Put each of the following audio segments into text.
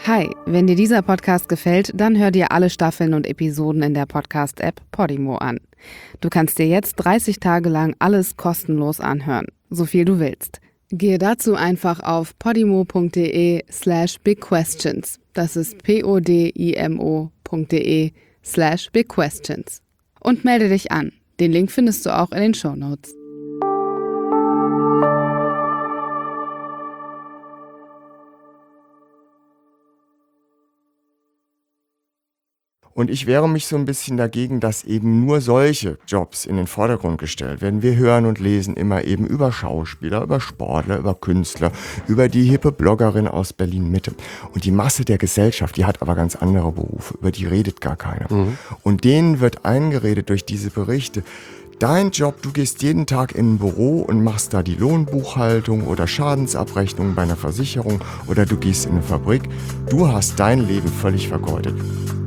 Hi, wenn dir dieser Podcast gefällt, dann hör dir alle Staffeln und Episoden in der Podcast-App Podimo an. Du kannst dir jetzt 30 Tage lang alles kostenlos anhören, so viel du willst. Gehe dazu einfach auf podimo.de/bigquestions. Das ist podimo.de/bigquestions. Und melde dich an. Den Link findest du auch in den Shownotes. Und ich wehre mich so ein bisschen dagegen, dass eben nur solche Jobs in den Vordergrund gestellt werden. Wir hören und lesen immer eben über Schauspieler, über Sportler, über Künstler, über die hippe Bloggerin aus Berlin-Mitte. Und die Masse der Gesellschaft, die hat aber ganz andere Berufe, über die redet gar keiner. Und denen wird eingeredet durch diese Berichte, dein Job, du gehst jeden Tag in ein Büro und machst da die Lohnbuchhaltung oder Schadensabrechnung bei einer Versicherung oder du gehst in eine Fabrik. Du hast dein Leben völlig vergeudet.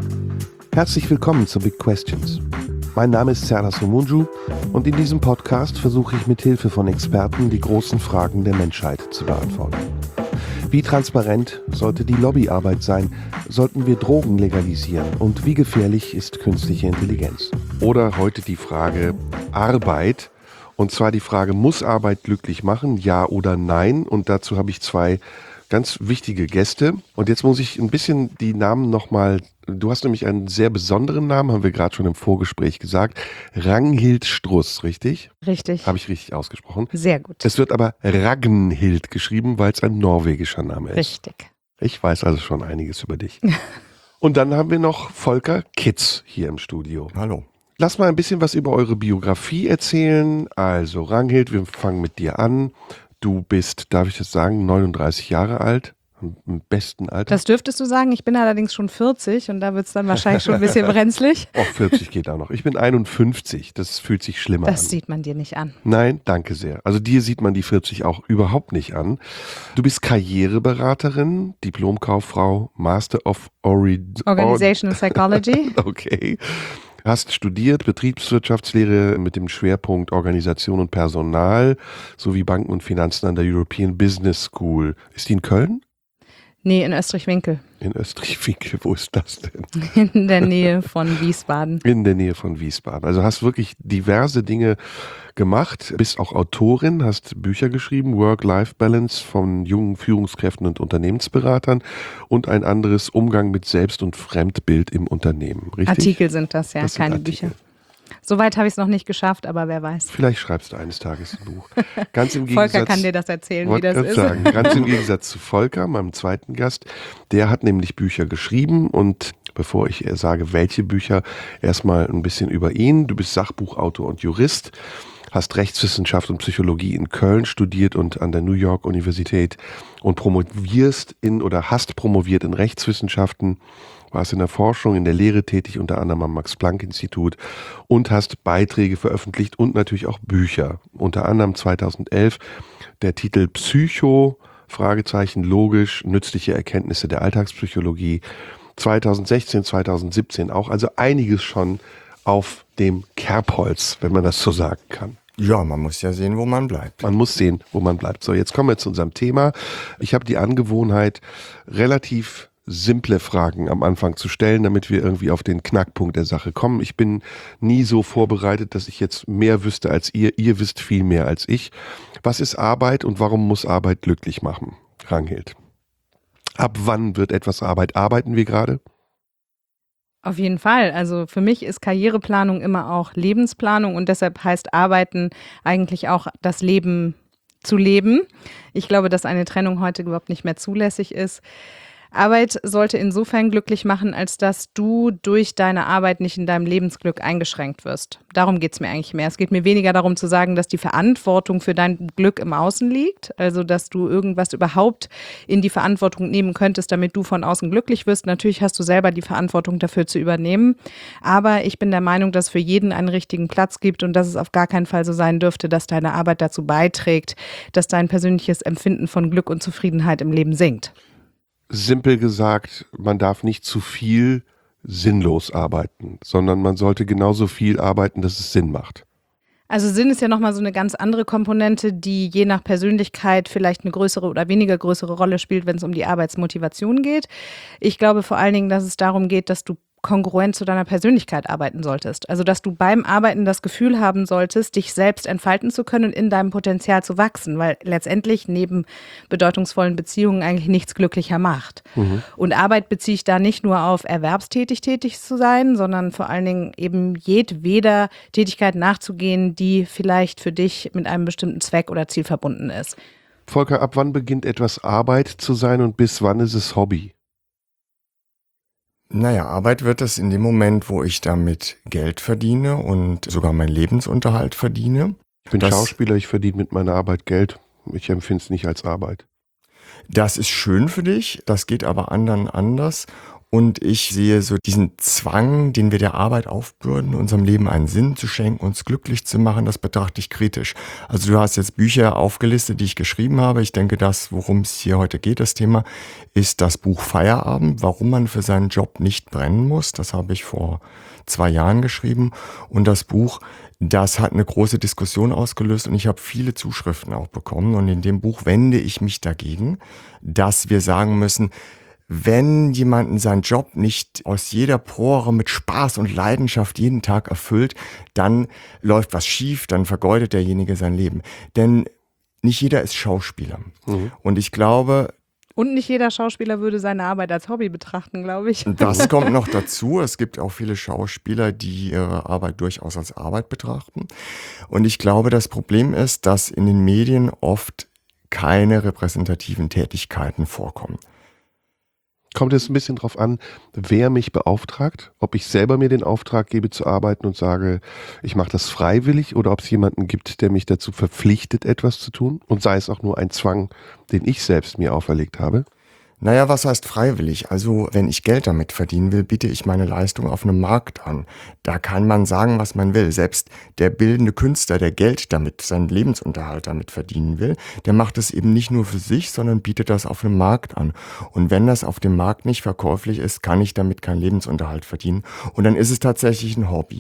Herzlich willkommen zu Big Questions. Mein Name ist Serdar Somuncu und in diesem Podcast versuche ich mit Hilfe von Experten die großen Fragen der Menschheit zu beantworten. Wie transparent sollte die Lobbyarbeit sein? Sollten wir Drogen legalisieren? Und wie gefährlich ist künstliche Intelligenz? Oder heute die Frage Arbeit. Und zwar die Frage, muss Arbeit glücklich machen? Ja oder nein? Und dazu habe ich zwei ganz wichtige Gäste. Und jetzt muss ich ein bisschen die Namen nochmal, du hast nämlich einen sehr besonderen Namen, haben wir gerade schon im Vorgespräch gesagt. Ragnhild Struss, richtig? Richtig. Habe ich richtig ausgesprochen? Sehr gut. Es wird aber Ragnhild geschrieben, weil es ein norwegischer Name ist. Richtig. Ich weiß also schon einiges über dich. Und dann haben wir noch Volker Kitz hier im Studio. Hallo. Lass mal ein bisschen was über eure Biografie erzählen. Also Ragnhild, wir fangen mit dir an. Du bist, darf ich das sagen, 39 Jahre alt, im besten Alter. Das dürftest du sagen. Ich bin allerdings schon 40 und da wird es dann wahrscheinlich schon ein bisschen brenzlig. Auch 40 geht auch noch. Ich bin 51, das fühlt sich schlimmer an. Das sieht man dir nicht an. Nein, danke sehr. Also dir sieht man die 40 auch überhaupt nicht an. Du bist Karriereberaterin, Diplomkauffrau, Master of Organizational Psychology. Okay. Hast studiert Betriebswirtschaftslehre mit dem Schwerpunkt Organisation und Personal sowie Banken und Finanzen an der European Business School. Ist die in Köln? Nee, in Österreich-Winkel. In Österreich-Winkel, wo ist das denn? In der Nähe von Wiesbaden. In der Nähe von Wiesbaden. Also hast wirklich diverse Dinge gemacht, bist auch Autorin, hast Bücher geschrieben, Work-Life-Balance von jungen Führungskräften und Unternehmensberatern und ein anderes Umgang mit Selbst- und Fremdbild im Unternehmen, richtig? Artikel sind das, ja, Das sind keine Artikel. Bücher. Soweit habe ich es noch nicht geschafft, aber wer weiß. Vielleicht schreibst du eines Tages ein Buch. Ganz im Gegensatz, Volker kann dir das erzählen, wie das ist. Sagen, ganz im Gegensatz zu Volker, meinem zweiten Gast, der hat nämlich Bücher geschrieben und bevor ich sage, welche Bücher, erstmal ein bisschen über ihn. Du bist Sachbuchautor und Jurist, hast Rechtswissenschaft und Psychologie in Köln studiert und an der New York Universität und hast promoviert in Rechtswissenschaften, warst in der Forschung, in der Lehre tätig, unter anderem am Max-Planck-Institut und hast Beiträge veröffentlicht und natürlich auch Bücher. Unter anderem 2011 der Titel Psycho, logisch, nützliche Erkenntnisse der Alltagspsychologie. 2016, 2017 auch, also einiges schon auf dem Kerbholz, wenn man das so sagen kann. Ja, man muss ja sehen, wo man bleibt. Man muss sehen, wo man bleibt. So, jetzt kommen wir zu unserem Thema. Ich habe die Angewohnheit, relativ simple Fragen am Anfang zu stellen, damit wir irgendwie auf den Knackpunkt der Sache kommen. Ich bin nie so vorbereitet, dass ich jetzt mehr wüsste als ihr. Ihr wisst viel mehr als ich. Was ist Arbeit und warum muss Arbeit glücklich machen? Ragnhild. Ab wann wird etwas Arbeit? Arbeiten wir gerade? Auf jeden Fall. Also für mich ist Karriereplanung immer auch Lebensplanung und deshalb heißt Arbeiten eigentlich auch das Leben zu leben. Ich glaube, dass eine Trennung heute überhaupt nicht mehr zulässig ist. Arbeit sollte insofern glücklich machen, als dass du durch deine Arbeit nicht in deinem Lebensglück eingeschränkt wirst. Darum geht es mir eigentlich mehr. Es geht mir weniger darum zu sagen, dass die Verantwortung für dein Glück im Außen liegt, also dass du irgendwas überhaupt in die Verantwortung nehmen könntest, damit du von außen glücklich wirst. Natürlich hast du selber die Verantwortung dafür zu übernehmen, aber ich bin der Meinung, dass es für jeden einen richtigen Platz gibt und dass es auf gar keinen Fall so sein dürfte, dass deine Arbeit dazu beiträgt, dass dein persönliches Empfinden von Glück und Zufriedenheit im Leben sinkt. Simpel gesagt, man darf nicht zu viel sinnlos arbeiten, sondern man sollte genauso viel arbeiten, dass es Sinn macht. Also Sinn ist ja nochmal so eine ganz andere Komponente, die je nach Persönlichkeit vielleicht eine größere oder weniger größere Rolle spielt, wenn es um die Arbeitsmotivation geht. Ich glaube vor allen Dingen, dass es darum geht, dass du kongruent zu deiner Persönlichkeit arbeiten solltest. Also dass du beim Arbeiten das Gefühl haben solltest, dich selbst entfalten zu können und in deinem Potenzial zu wachsen, weil letztendlich neben bedeutungsvollen Beziehungen eigentlich nichts glücklicher macht. Und Arbeit beziehe ich da nicht nur auf erwerbstätig zu sein, sondern vor allen Dingen eben jedweder Tätigkeit nachzugehen, die vielleicht für dich mit einem bestimmten Zweck oder Ziel verbunden ist. Volker, ab wann beginnt etwas Arbeit zu sein und bis wann ist es Hobby? Naja, Arbeit wird es in dem Moment, wo ich damit Geld verdiene und sogar meinen Lebensunterhalt verdiene. Ich bin Schauspieler, ich verdiene mit meiner Arbeit Geld. Ich empfinde es nicht als Arbeit. Das ist schön für dich, das geht aber anderen anders. Und ich sehe so diesen Zwang, den wir der Arbeit aufbürden, unserem Leben einen Sinn zu schenken, uns glücklich zu machen, das betrachte ich kritisch. Also du hast jetzt Bücher aufgelistet, die ich geschrieben habe. Ich denke, das, worum es hier heute geht, das Thema, ist das Buch Feierabend, warum man für seinen Job nicht brennen muss. Das habe ich vor 2 Jahren geschrieben. Und das Buch, das hat eine große Diskussion ausgelöst und ich habe viele Zuschriften auch bekommen. Und in dem Buch wende ich mich dagegen, dass wir sagen müssen, wenn jemanden seinen Job nicht aus jeder Pore mit Spaß und Leidenschaft jeden Tag erfüllt, dann läuft was schief, dann vergeudet derjenige sein Leben. Denn nicht jeder ist Schauspieler. Und ich glaube... Und nicht jeder Schauspieler würde seine Arbeit als Hobby betrachten, glaube ich. Das kommt noch dazu. Es gibt auch viele Schauspieler, die ihre Arbeit durchaus als Arbeit betrachten. Und ich glaube, das Problem ist, dass in den Medien oft keine repräsentativen Tätigkeiten vorkommen. Kommt es ein bisschen drauf an, wer mich beauftragt, ob ich selber mir den Auftrag gebe zu arbeiten und sage, ich mache das freiwillig oder ob es jemanden gibt, der mich dazu verpflichtet, etwas zu tun und sei es auch nur ein Zwang, den ich selbst mir auferlegt habe. Naja, was heißt freiwillig? Also, wenn ich Geld damit verdienen will, biete ich meine Leistung auf einem Markt an. Da kann man sagen, was man will. Selbst der bildende Künstler, der Geld damit, seinen Lebensunterhalt damit verdienen will, der macht es eben nicht nur für sich, sondern bietet das auf einem Markt an. Und wenn das auf dem Markt nicht verkäuflich ist, kann ich damit keinen Lebensunterhalt verdienen. Und dann ist es tatsächlich ein Hobby.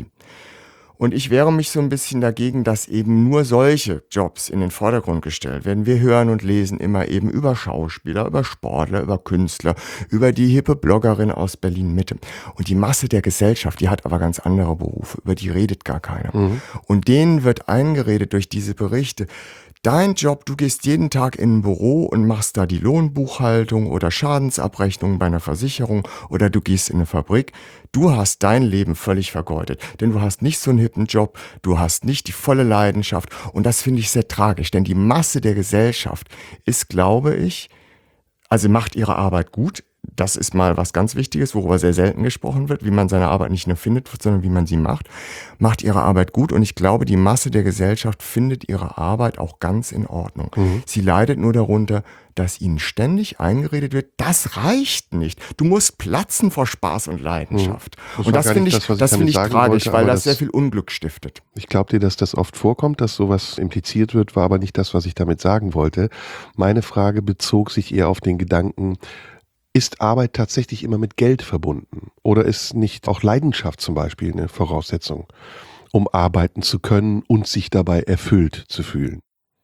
Und ich wehre mich so ein bisschen dagegen, dass eben nur solche Jobs in den Vordergrund gestellt werden. Wir hören und lesen immer eben über Schauspieler, über Sportler, über Künstler, über die hippe Bloggerin aus Berlin-Mitte. Und die Masse der Gesellschaft, die hat aber ganz andere Berufe, über die redet gar keiner. Und denen wird eingeredet durch diese Berichte, dein Job, du gehst jeden Tag in ein Büro und machst da die Lohnbuchhaltung oder Schadensabrechnung bei einer Versicherung oder du gehst in eine Fabrik. Du hast dein Leben völlig vergeudet, denn du hast nicht so einen hippen Job, du hast nicht die volle Leidenschaft und das finde ich sehr tragisch, denn die Masse der Gesellschaft ist, glaube ich, also macht ihre Arbeit gut. Das ist mal was ganz Wichtiges, worüber sehr selten gesprochen wird, wie man seine Arbeit nicht nur findet, sondern wie man sie macht ihre Arbeit gut und ich glaube, die Masse der Gesellschaft findet ihre Arbeit auch ganz in Ordnung. Sie leidet nur darunter, dass ihnen ständig eingeredet wird, das reicht nicht. Du musst platzen vor Spaß und Leidenschaft. Und das finde ich tragisch, weil das sehr viel Unglück stiftet. Ich glaube dir, dass das oft vorkommt, dass sowas impliziert wird, war aber nicht das, was ich damit sagen wollte. Meine Frage bezog sich eher auf den Gedanken, ist Arbeit tatsächlich immer mit Geld verbunden? Oder ist nicht auch Leidenschaft zum Beispiel eine Voraussetzung, um arbeiten zu können und sich dabei erfüllt zu fühlen?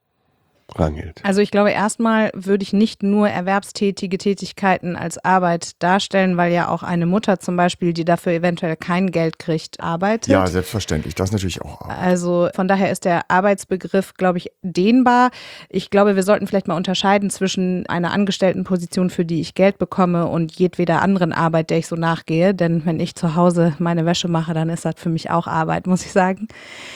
Ranghild. Also ich glaube, erstmal würde ich nicht nur erwerbstätige Tätigkeiten als Arbeit darstellen, weil ja auch eine Mutter zum Beispiel, die dafür eventuell kein Geld kriegt, arbeitet. Ja, selbstverständlich. Das ist natürlich auch Arbeit. Also von daher ist der Arbeitsbegriff, glaube ich, dehnbar. Ich glaube, wir sollten vielleicht mal unterscheiden zwischen einer Angestelltenposition, für die ich Geld bekomme und jedweder anderen Arbeit, der ich so nachgehe. Denn wenn ich zu Hause meine Wäsche mache, dann ist das für mich auch Arbeit, muss ich sagen.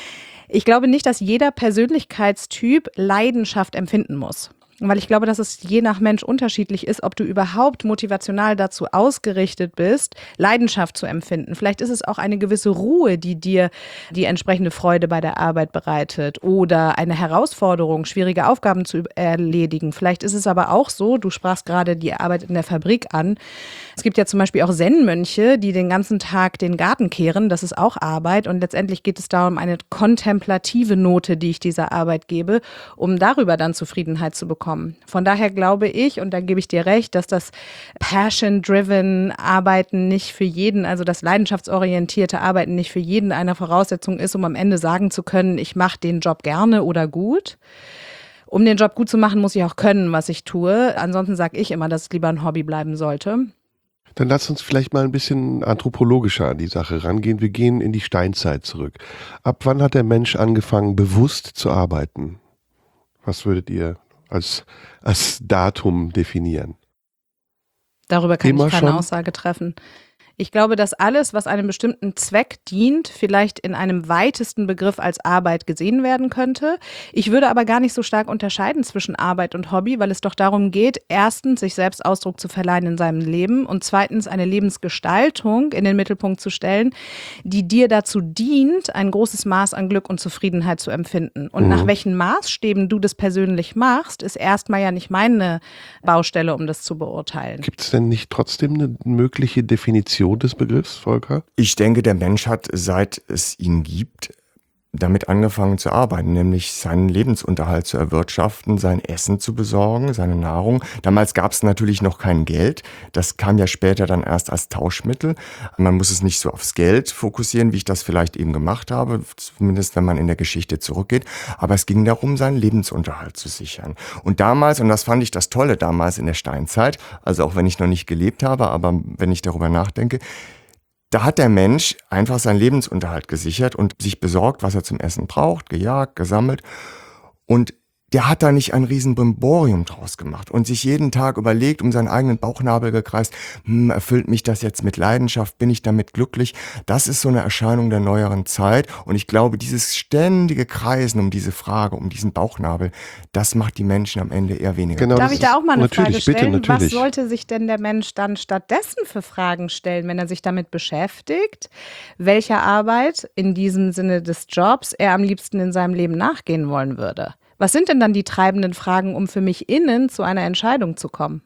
Ich glaube nicht, dass jeder Persönlichkeitstyp Leidenschaft empfinden muss. Weil ich glaube, dass es je nach Mensch unterschiedlich ist, ob du überhaupt motivational dazu ausgerichtet bist, Leidenschaft zu empfinden. Vielleicht ist es auch eine gewisse Ruhe, die dir die entsprechende Freude bei der Arbeit bereitet oder eine Herausforderung, schwierige Aufgaben zu erledigen. Vielleicht ist es aber auch so, du sprachst gerade die Arbeit in der Fabrik an. Es gibt ja zum Beispiel auch Zen-Mönche, die den ganzen Tag den Garten kehren. Das ist auch Arbeit und letztendlich geht es darum, eine kontemplative Note, die ich dieser Arbeit gebe, um darüber dann Zufriedenheit zu bekommen. bekommen. Von daher glaube ich, und da gebe ich dir recht, dass das Passion-driven Arbeiten nicht für jeden, also das leidenschaftsorientierte Arbeiten nicht für jeden eine Voraussetzung ist, um am Ende sagen zu können, ich mache den Job gerne oder gut. Um den Job gut zu machen, muss ich auch können, was ich tue. Ansonsten sage ich immer, dass es lieber ein Hobby bleiben sollte. Dann lass uns vielleicht mal ein bisschen anthropologischer an die Sache rangehen. Wir gehen in die Steinzeit zurück. Ab wann hat der Mensch angefangen, bewusst zu arbeiten? Was würdet ihr als Datum definieren? Darüber kann Immer ich keine schon? Aussage treffen. Ich glaube, dass alles, was einem bestimmten Zweck dient, vielleicht in einem weitesten Begriff als Arbeit gesehen werden könnte. Ich würde aber gar nicht so stark unterscheiden zwischen Arbeit und Hobby, weil es doch darum geht, erstens, sich selbst Ausdruck zu verleihen in seinem Leben und zweitens eine Lebensgestaltung in den Mittelpunkt zu stellen, die dir dazu dient, ein großes Maß an Glück und Zufriedenheit zu empfinden. Und nach welchen Maßstäben du das persönlich machst, ist erstmal ja nicht meine Baustelle, um das zu beurteilen. Gibt es denn nicht trotzdem eine mögliche Definition des Begriffs, Volker? Ich denke, der Mensch hat, seit es ihn gibt, damit angefangen zu arbeiten, nämlich seinen Lebensunterhalt zu erwirtschaften, sein Essen zu besorgen, seine Nahrung. Damals gab es natürlich noch kein Geld. Das kam ja später dann erst als Tauschmittel. Man muss es nicht so aufs Geld fokussieren, wie ich das vielleicht eben gemacht habe, zumindest wenn man in der Geschichte zurückgeht. Aber es ging darum, seinen Lebensunterhalt zu sichern. Und damals, und das fand ich das Tolle damals in der Steinzeit, also auch wenn ich noch nicht gelebt habe, aber wenn ich darüber nachdenke, da hat der Mensch einfach seinen Lebensunterhalt gesichert und sich besorgt, was er zum Essen braucht, gejagt, gesammelt. Und der hat da nicht ein riesen Brimborium draus gemacht und sich jeden Tag überlegt, um seinen eigenen Bauchnabel gekreist, erfüllt mich das jetzt mit Leidenschaft, bin ich damit glücklich? Das ist so eine Erscheinung der neueren Zeit und ich glaube, dieses ständige Kreisen um diese Frage, um diesen Bauchnabel, das macht die Menschen am Ende eher weniger. Genau, Darf ich da auch mal eine Frage stellen? Bitte, Was natürlich. sollte sich denn der Mensch dann stattdessen für Fragen stellen, wenn er sich damit beschäftigt, welcher Arbeit in diesem Sinne des Jobs er am liebsten in seinem Leben nachgehen wollen würde? Was sind denn dann die treibenden Fragen, um für mich innen zu einer Entscheidung zu kommen?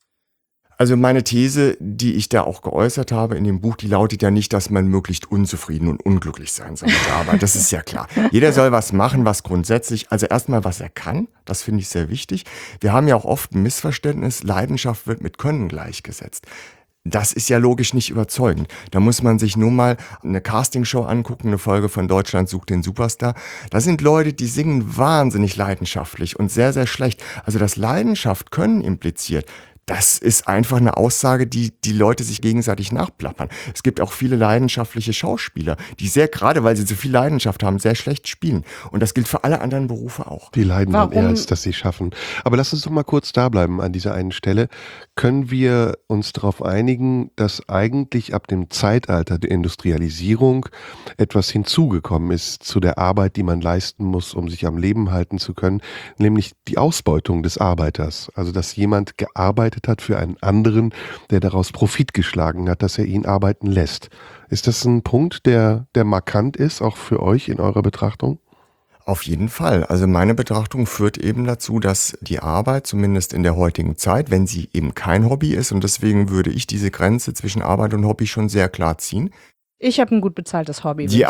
Also meine These, die ich da auch geäußert habe in dem Buch, die lautet ja nicht, dass man möglichst unzufrieden und unglücklich sein soll mit der Arbeit. Das ist ja klar. Jeder soll was machen, was grundsätzlich, also erstmal was er kann, das finde ich sehr wichtig. Wir haben ja auch oft ein Missverständnis, Leidenschaft wird mit Können gleichgesetzt. Das ist ja logisch nicht überzeugend. Da muss man sich nur mal eine Castingshow angucken, eine Folge von Deutschland sucht den Superstar. Da sind Leute, die singen wahnsinnig leidenschaftlich und sehr, sehr schlecht. Also das Leidenschaft Können impliziert, das ist einfach eine Aussage, die Leute sich gegenseitig nachplappern. Es gibt auch viele leidenschaftliche Schauspieler, die sehr, gerade weil sie so viel Leidenschaft haben, sehr schlecht spielen. Und das gilt für alle anderen Berufe auch. Die leiden dann Warum? eher, als dass sie schaffen. Aber lass uns doch mal kurz da bleiben an dieser einen Stelle. Können wir uns darauf einigen, dass eigentlich ab dem Zeitalter der Industrialisierung etwas hinzugekommen ist zu der Arbeit, die man leisten muss, um sich am Leben halten zu können, nämlich die Ausbeutung des Arbeiters. Also dass jemand gearbeitet hat für einen anderen, der daraus Profit geschlagen hat, dass er ihn arbeiten lässt. Ist das ein Punkt, der markant ist, auch für euch in eurer Betrachtung? Auf jeden Fall. Also meine Betrachtung führt eben dazu, dass die Arbeit, zumindest in der heutigen Zeit, wenn sie eben kein Hobby ist, und deswegen würde ich diese Grenze zwischen Arbeit und Hobby schon sehr klar ziehen. Ich habe ein gut bezahltes Hobby. Die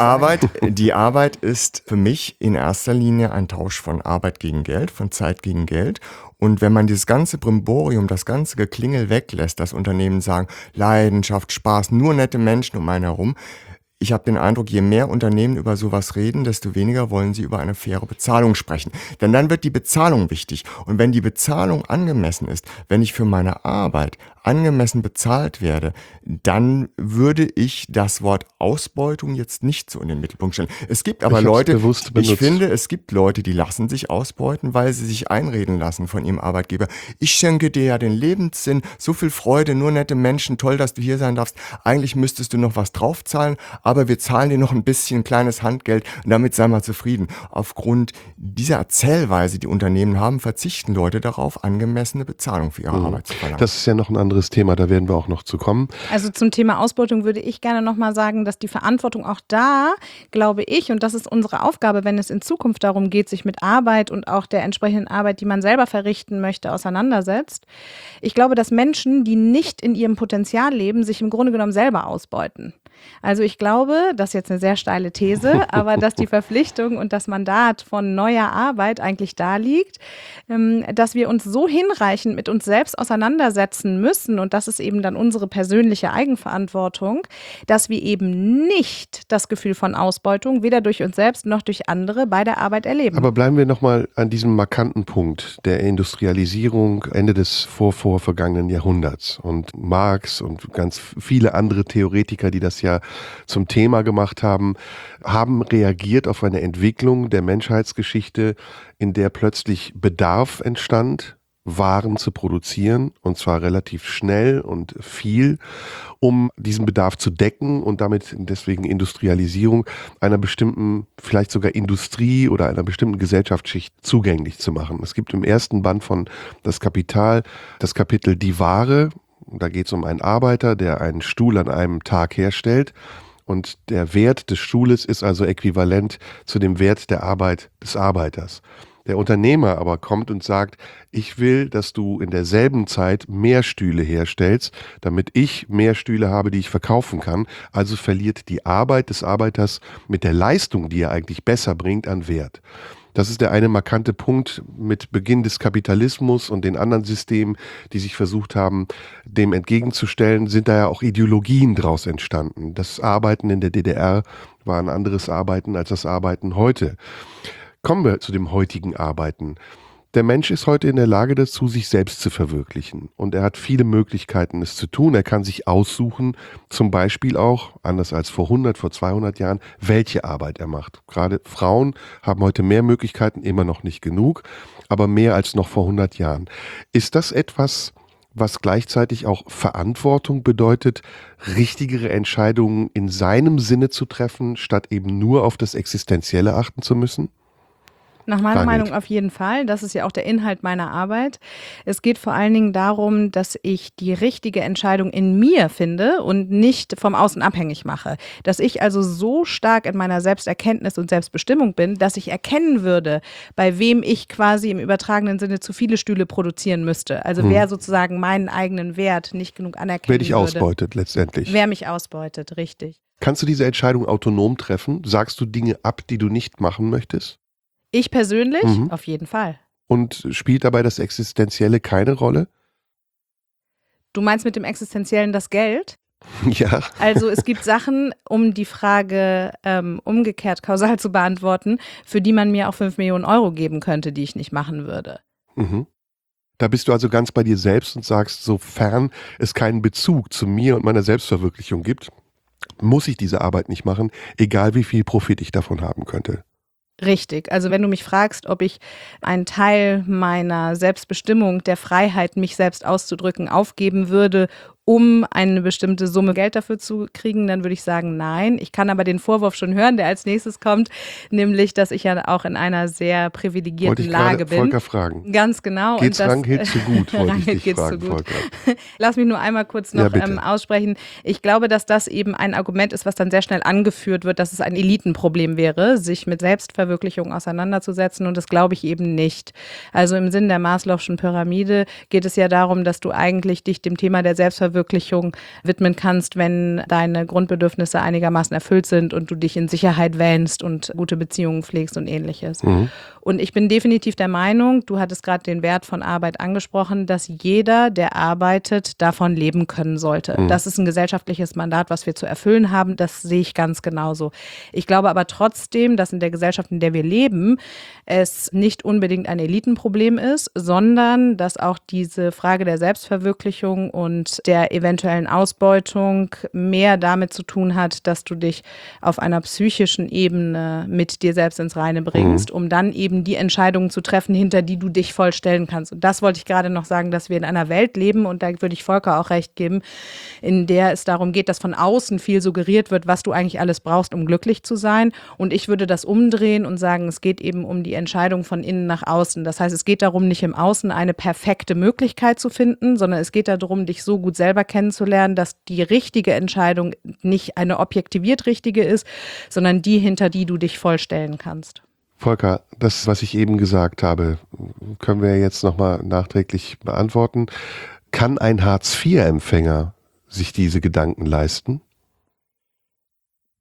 Arbeit ist für mich in erster Linie ein Tausch von Arbeit gegen Geld, von Zeit gegen Geld. Und wenn man dieses ganze Brimborium, das ganze Geklingel weglässt, das Unternehmen sagen, Leidenschaft, Spaß, nur nette Menschen um einen herum. Ich habe den Eindruck, je mehr Unternehmen über sowas reden, desto weniger wollen sie über eine faire Bezahlung sprechen. Denn dann wird die Bezahlung wichtig. Und wenn die Bezahlung angemessen ist, wenn ich für meine Arbeit angemessen bezahlt werde, dann würde ich das Wort Ausbeutung jetzt nicht so in den Mittelpunkt stellen. Es gibt aber Leute, ich finde, es gibt Leute, die lassen sich ausbeuten, weil sie sich einreden lassen von ihrem Arbeitgeber. Ich schenke dir ja den Lebenssinn, so viel Freude, nur nette Menschen, toll, dass du hier sein darfst. Eigentlich müsstest du noch was draufzahlen, aber wir zahlen dir noch ein bisschen kleines Handgeld und damit sei mal zufrieden. Aufgrund dieser Erzählweise, die Unternehmen haben, verzichten Leute darauf, angemessene Bezahlung für ihre Arbeit zu verlangen. Das ist ja noch ein anderes Thema, da werden wir auch noch zu kommen. Also zum Thema Ausbeutung würde ich gerne nochmal sagen, dass die Verantwortung auch da, glaube ich, und das ist unsere Aufgabe, wenn es in Zukunft darum geht, sich mit Arbeit und auch der entsprechenden Arbeit, die man selber verrichten möchte, auseinandersetzt. Ich glaube, dass Menschen, die nicht in ihrem Potenzial leben, sich im Grunde genommen selber ausbeuten. Also ich glaube, glaube, das ist jetzt eine sehr steile These, aber dass die Verpflichtung und das Mandat von neuer Arbeit eigentlich da liegt, dass wir uns so hinreichend mit uns selbst auseinandersetzen müssen, und das ist eben dann unsere persönliche Eigenverantwortung, dass wir eben nicht das Gefühl von Ausbeutung weder durch uns selbst noch durch andere bei der Arbeit erleben. Aber bleiben wir nochmal an diesem markanten Punkt der Industrialisierung Ende des vorvergangenen Jahrhunderts. Und Marx und ganz viele andere Theoretiker, die das ja zum Thema gemacht haben, haben reagiert auf eine Entwicklung der Menschheitsgeschichte, in der plötzlich Bedarf entstand, Waren zu produzieren, und zwar relativ schnell und viel, um diesen Bedarf zu decken und damit deswegen Industrialisierung einer bestimmten, vielleicht sogar Industrie oder einer bestimmten Gesellschaftsschicht zugänglich zu machen. Es gibt im ersten Band von Das Kapital das Kapitel Die Ware. Da geht es um einen Arbeiter, der einen Stuhl an einem Tag herstellt. Und der Wert des Stuhles ist also äquivalent zu dem Wert der Arbeit des Arbeiters. Der Unternehmer aber kommt und sagt, ich will, dass du in derselben Zeit mehr Stühle herstellst, damit ich mehr Stühle habe, die ich verkaufen kann. Also verliert die Arbeit des Arbeiters mit der Leistung, die er eigentlich besser bringt, an Wert. Das ist der eine markante Punkt mit Beginn des Kapitalismus und den anderen Systemen, die sich versucht haben, dem entgegenzustellen, sind da ja auch Ideologien draus entstanden. Das Arbeiten in der DDR war ein anderes Arbeiten als das Arbeiten heute. Kommen wir zu dem heutigen Arbeiten. Der Mensch ist heute in der Lage dazu, sich selbst zu verwirklichen. Und er hat viele Möglichkeiten, es zu tun. Er kann sich aussuchen, zum Beispiel auch, anders als vor 100, vor 200 Jahren, welche Arbeit er macht. Gerade Frauen haben heute mehr Möglichkeiten, immer noch nicht genug, aber mehr als noch vor 100 Jahren. Ist das etwas, was gleichzeitig auch Verantwortung bedeutet, richtigere Entscheidungen in seinem Sinne zu treffen, statt eben nur auf das Existenzielle achten zu müssen? Nach meiner Meinung auf jeden Fall. Das ist ja auch der Inhalt meiner Arbeit. Es geht vor allen Dingen darum, dass ich die richtige Entscheidung in mir finde und nicht vom Außen abhängig mache. Dass ich also so stark in meiner Selbsterkenntnis und Selbstbestimmung bin, dass ich erkennen würde, bei wem ich quasi im übertragenen Sinne zu viele Stühle produzieren müsste. Also wer sozusagen meinen eigenen Wert nicht genug anerkennen würde. Wer dich ausbeutet letztendlich. Wer mich ausbeutet, richtig. Kannst du diese Entscheidung autonom treffen? Sagst du Dinge ab, die du nicht machen möchtest? Ich persönlich? Auf jeden Fall. Und spielt dabei das Existenzielle keine Rolle? Du meinst mit dem Existenziellen das Geld? Ja. Also es gibt Sachen, um die Frage umgekehrt kausal zu beantworten, für die man mir auch 5 Millionen Euro geben könnte, die ich nicht machen würde. Mhm. Da bist du also ganz bei dir selbst und sagst, sofern es keinen Bezug zu mir und meiner Selbstverwirklichung gibt, muss ich diese Arbeit nicht machen, egal wie viel Profit ich davon haben könnte. Richtig. Also wenn du mich fragst, ob ich einen Teil meiner Selbstbestimmung, der Freiheit, mich selbst auszudrücken, aufgeben würde, um eine bestimmte Summe Geld dafür zu kriegen, dann würde ich sagen, nein. Ich kann aber den Vorwurf schon hören, der als nächstes kommt, nämlich, dass ich ja auch in einer sehr privilegierten Lage bin. Volker fragen. Ganz genau. Geht's Ranghild zu gut, wollte ich dich fragen, Volker. Lass mich nur einmal kurz noch aussprechen. Ich glaube, dass das eben ein Argument ist, was dann sehr schnell angeführt wird, dass es ein Elitenproblem wäre, sich mit Selbstverwirklichung auseinanderzusetzen, und das glaube ich eben nicht. Also im Sinn der Maslow'schen Pyramide geht es ja darum, dass du eigentlich dich dem Thema der Selbstverwirklichung widmen kannst, wenn deine Grundbedürfnisse einigermaßen erfüllt sind und du dich in Sicherheit wähnst und gute Beziehungen pflegst und ähnliches. Und ich bin definitiv der Meinung, du hattest gerade den Wert von Arbeit angesprochen, dass jeder, der arbeitet, davon leben können sollte. Das ist ein gesellschaftliches Mandat, was wir zu erfüllen haben. Das sehe ich ganz genauso. Ich glaube aber trotzdem, dass in der Gesellschaft, in der wir leben, es nicht unbedingt ein Elitenproblem ist, sondern dass auch diese Frage der Selbstverwirklichung und der eventuellen Ausbeutung mehr damit zu tun hat, dass du dich auf einer psychischen Ebene mit dir selbst ins Reine bringst, um dann eben die Entscheidungen zu treffen, hinter die du dich voll stellen kannst. Und das wollte ich gerade noch sagen, dass wir in einer Welt leben, und da würde ich Volker auch recht geben, in der es darum geht, dass von außen viel suggeriert wird, was du eigentlich alles brauchst, um glücklich zu sein. Und ich würde das umdrehen und sagen, es geht eben um die Entscheidung von innen nach außen. Das heißt, es geht darum, nicht im Außen eine perfekte Möglichkeit zu finden, sondern es geht darum, dich so gut selber kennenzulernen, dass die richtige Entscheidung nicht eine objektiviert richtige ist, sondern die, hinter die du dich vollstellen kannst. Volker, das, was ich eben gesagt habe, können wir jetzt nochmal nachträglich beantworten. Kann ein Hartz-IV-Empfänger sich diese Gedanken leisten?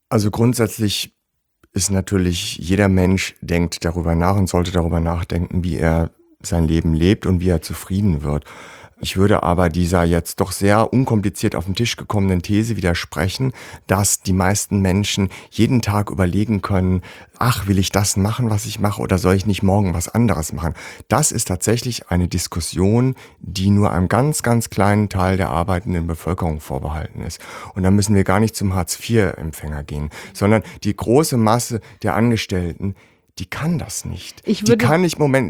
Also grundsätzlich ist natürlich, jeder Mensch denkt darüber nach und sollte darüber nachdenken, wie er sein Leben lebt und wie er zufrieden wird. Ich würde aber dieser jetzt doch sehr unkompliziert auf den Tisch gekommenen These widersprechen, dass die meisten Menschen jeden Tag überlegen können, ach, will ich das machen, was ich mache, oder soll ich nicht morgen was anderes machen? Das ist tatsächlich eine Diskussion, die nur einem ganz, ganz kleinen Teil der arbeitenden Bevölkerung vorbehalten ist. Und da müssen wir gar nicht zum Hartz-IV-Empfänger gehen, sondern die große Masse der Angestellten, die kann das nicht. Die kann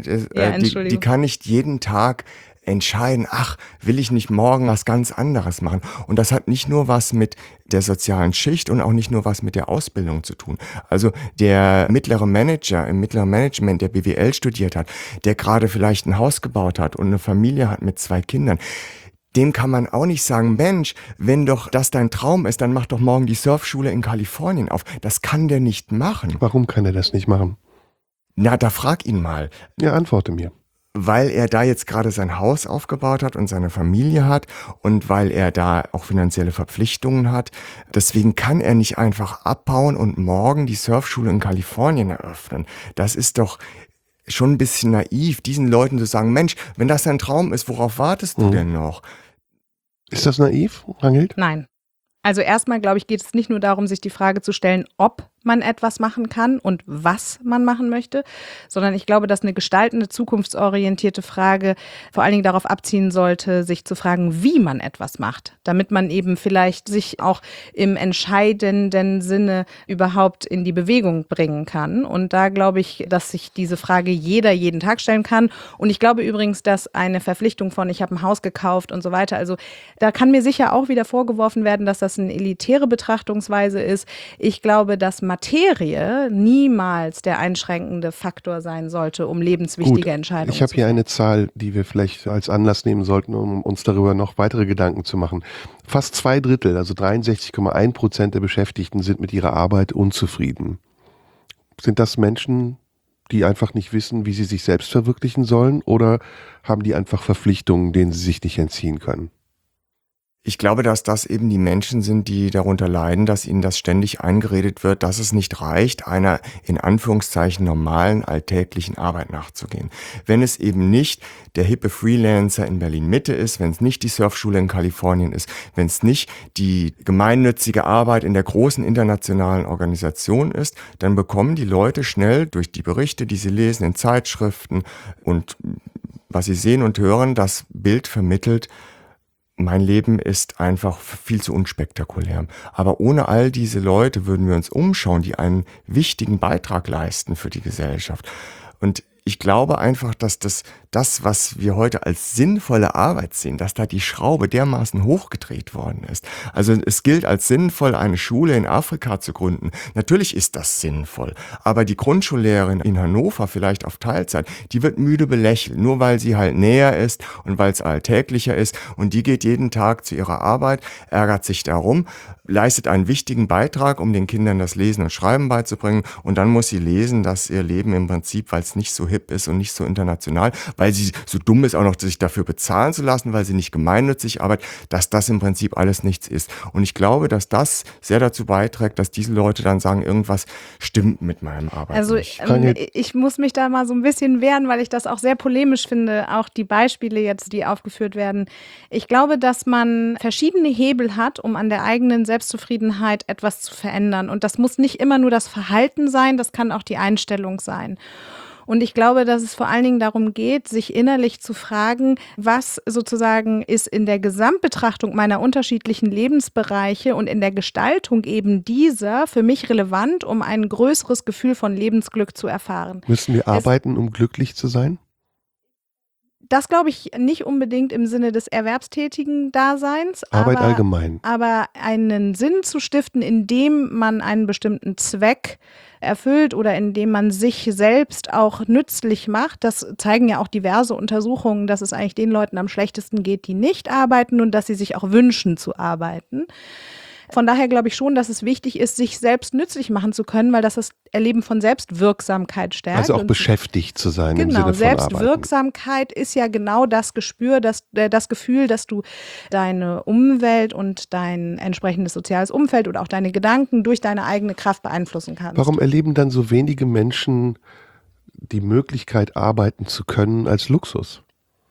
nicht jeden Tag entscheiden, ach, will ich nicht morgen was ganz anderes machen? Und das hat nicht nur was mit der sozialen Schicht und auch nicht nur was mit der Ausbildung zu tun. Also der mittlere Manager im mittleren Management, der BWL studiert hat, der gerade vielleicht ein Haus gebaut hat und eine Familie hat mit 2 Kindern, dem kann man auch nicht sagen, Mensch, wenn doch das dein Traum ist, dann mach doch morgen die Surfschule in Kalifornien auf. Das kann der nicht machen. Warum kann er das nicht machen? Na, da frag ihn mal. Ja, antworte mir. Weil er da jetzt gerade sein Haus aufgebaut hat und seine Familie hat und weil er da auch finanzielle Verpflichtungen hat. Deswegen kann er nicht einfach abbauen und morgen die Surfschule in Kalifornien eröffnen. Das ist doch schon ein bisschen naiv, diesen Leuten zu sagen, Mensch, wenn das dein Traum ist, worauf wartest du denn noch? Ist das naiv, Ranghild? Nein. Also erstmal, glaube ich, geht es nicht nur darum, sich die Frage zu stellen, ob man etwas machen kann und was man machen möchte, sondern ich glaube, dass eine gestaltende, zukunftsorientierte Frage vor allen Dingen darauf abzielen sollte, sich zu fragen, wie man etwas macht, damit man eben vielleicht sich auch im entscheidenden Sinne überhaupt in die Bewegung bringen kann. Und da glaube ich, dass sich diese Frage jeder jeden Tag stellen kann. Und ich glaube übrigens, dass eine Verpflichtung von, ich habe ein Haus gekauft und so weiter, also da kann mir sicher auch wieder vorgeworfen werden, dass das eine elitäre Betrachtungsweise ist. Ich glaube, dass Materie niemals der einschränkende Faktor sein sollte, um lebenswichtige Entscheidungen zu treffen. Ich habe hier eine Zahl, die wir vielleicht als Anlass nehmen sollten, um uns darüber noch weitere Gedanken zu machen. Fast 2/3, also 63,1% der Beschäftigten sind mit ihrer Arbeit unzufrieden. Sind das Menschen, die einfach nicht wissen, wie sie sich selbst verwirklichen sollen, oder haben die einfach Verpflichtungen, denen sie sich nicht entziehen können? Ich glaube, dass das eben die Menschen sind, die darunter leiden, dass ihnen das ständig eingeredet wird, dass es nicht reicht, einer in Anführungszeichen normalen, alltäglichen Arbeit nachzugehen. Wenn es eben nicht der hippe Freelancer in Berlin-Mitte ist, wenn es nicht die Surfschule in Kalifornien ist, wenn es nicht die gemeinnützige Arbeit in der großen internationalen Organisation ist, dann bekommen die Leute schnell durch die Berichte, die sie lesen in Zeitschriften und was sie sehen und hören, das Bild vermittelt, mein Leben ist einfach viel zu unspektakulär. Aber ohne all diese Leute würden wir uns umschauen, die einen wichtigen Beitrag leisten für die Gesellschaft. Und ich glaube einfach, dass das, was wir heute als sinnvolle Arbeit sehen, dass da die Schraube dermaßen hochgedreht worden ist. Also es gilt als sinnvoll, eine Schule in Afrika zu gründen. Natürlich ist das sinnvoll, aber die Grundschullehrerin in Hannover vielleicht auf Teilzeit, die wird müde belächelt, nur weil sie halt näher ist und weil es alltäglicher ist. Und die geht jeden Tag zu ihrer Arbeit, ärgert sich darum, leistet einen wichtigen Beitrag, um den Kindern das Lesen und Schreiben beizubringen. Und dann muss sie lesen, dass ihr Leben im Prinzip, weil es nicht so hip ist und nicht so international, weil sie so dumm ist, auch noch sich dafür bezahlen zu lassen, weil sie nicht gemeinnützig arbeitet, dass das im Prinzip alles nichts ist. Und ich glaube, dass das sehr dazu beiträgt, dass diese Leute dann sagen, irgendwas stimmt mit meinem Arbeit also, nicht. Ich muss mich da mal so ein bisschen wehren, weil ich das auch sehr polemisch finde, auch die Beispiele jetzt, die aufgeführt werden. Ich glaube, dass man verschiedene Hebel hat, um an der eigenen Selbstzufriedenheit etwas zu verändern. Und das muss nicht immer nur das Verhalten sein, das kann auch die Einstellung sein. Und ich glaube, dass es vor allen Dingen darum geht, sich innerlich zu fragen, was sozusagen ist in der Gesamtbetrachtung meiner unterschiedlichen Lebensbereiche und in der Gestaltung eben dieser für mich relevant, um ein größeres Gefühl von Lebensglück zu erfahren. Müssen wir arbeiten, um glücklich zu sein? Das glaube ich nicht unbedingt im Sinne des erwerbstätigen Daseins. Arbeit allgemein. Aber einen Sinn zu stiften, indem man einen bestimmten Zweck erfüllt oder indem man sich selbst auch nützlich macht. Das zeigen ja auch diverse Untersuchungen, dass es eigentlich den Leuten am schlechtesten geht, die nicht arbeiten und dass sie sich auch wünschen zu arbeiten. Von daher glaube ich schon, dass es wichtig ist, sich selbst nützlich machen zu können, weil das Erleben von Selbstwirksamkeit stärkt. Also auch beschäftigt zu sein im Sinne von Selbstwirksamkeit ist ja genau das Gespür, das Gefühl, dass du deine Umwelt und dein entsprechendes soziales Umfeld oder auch deine Gedanken durch deine eigene Kraft beeinflussen kannst. Warum erleben dann so wenige Menschen die Möglichkeit, arbeiten zu können als Luxus?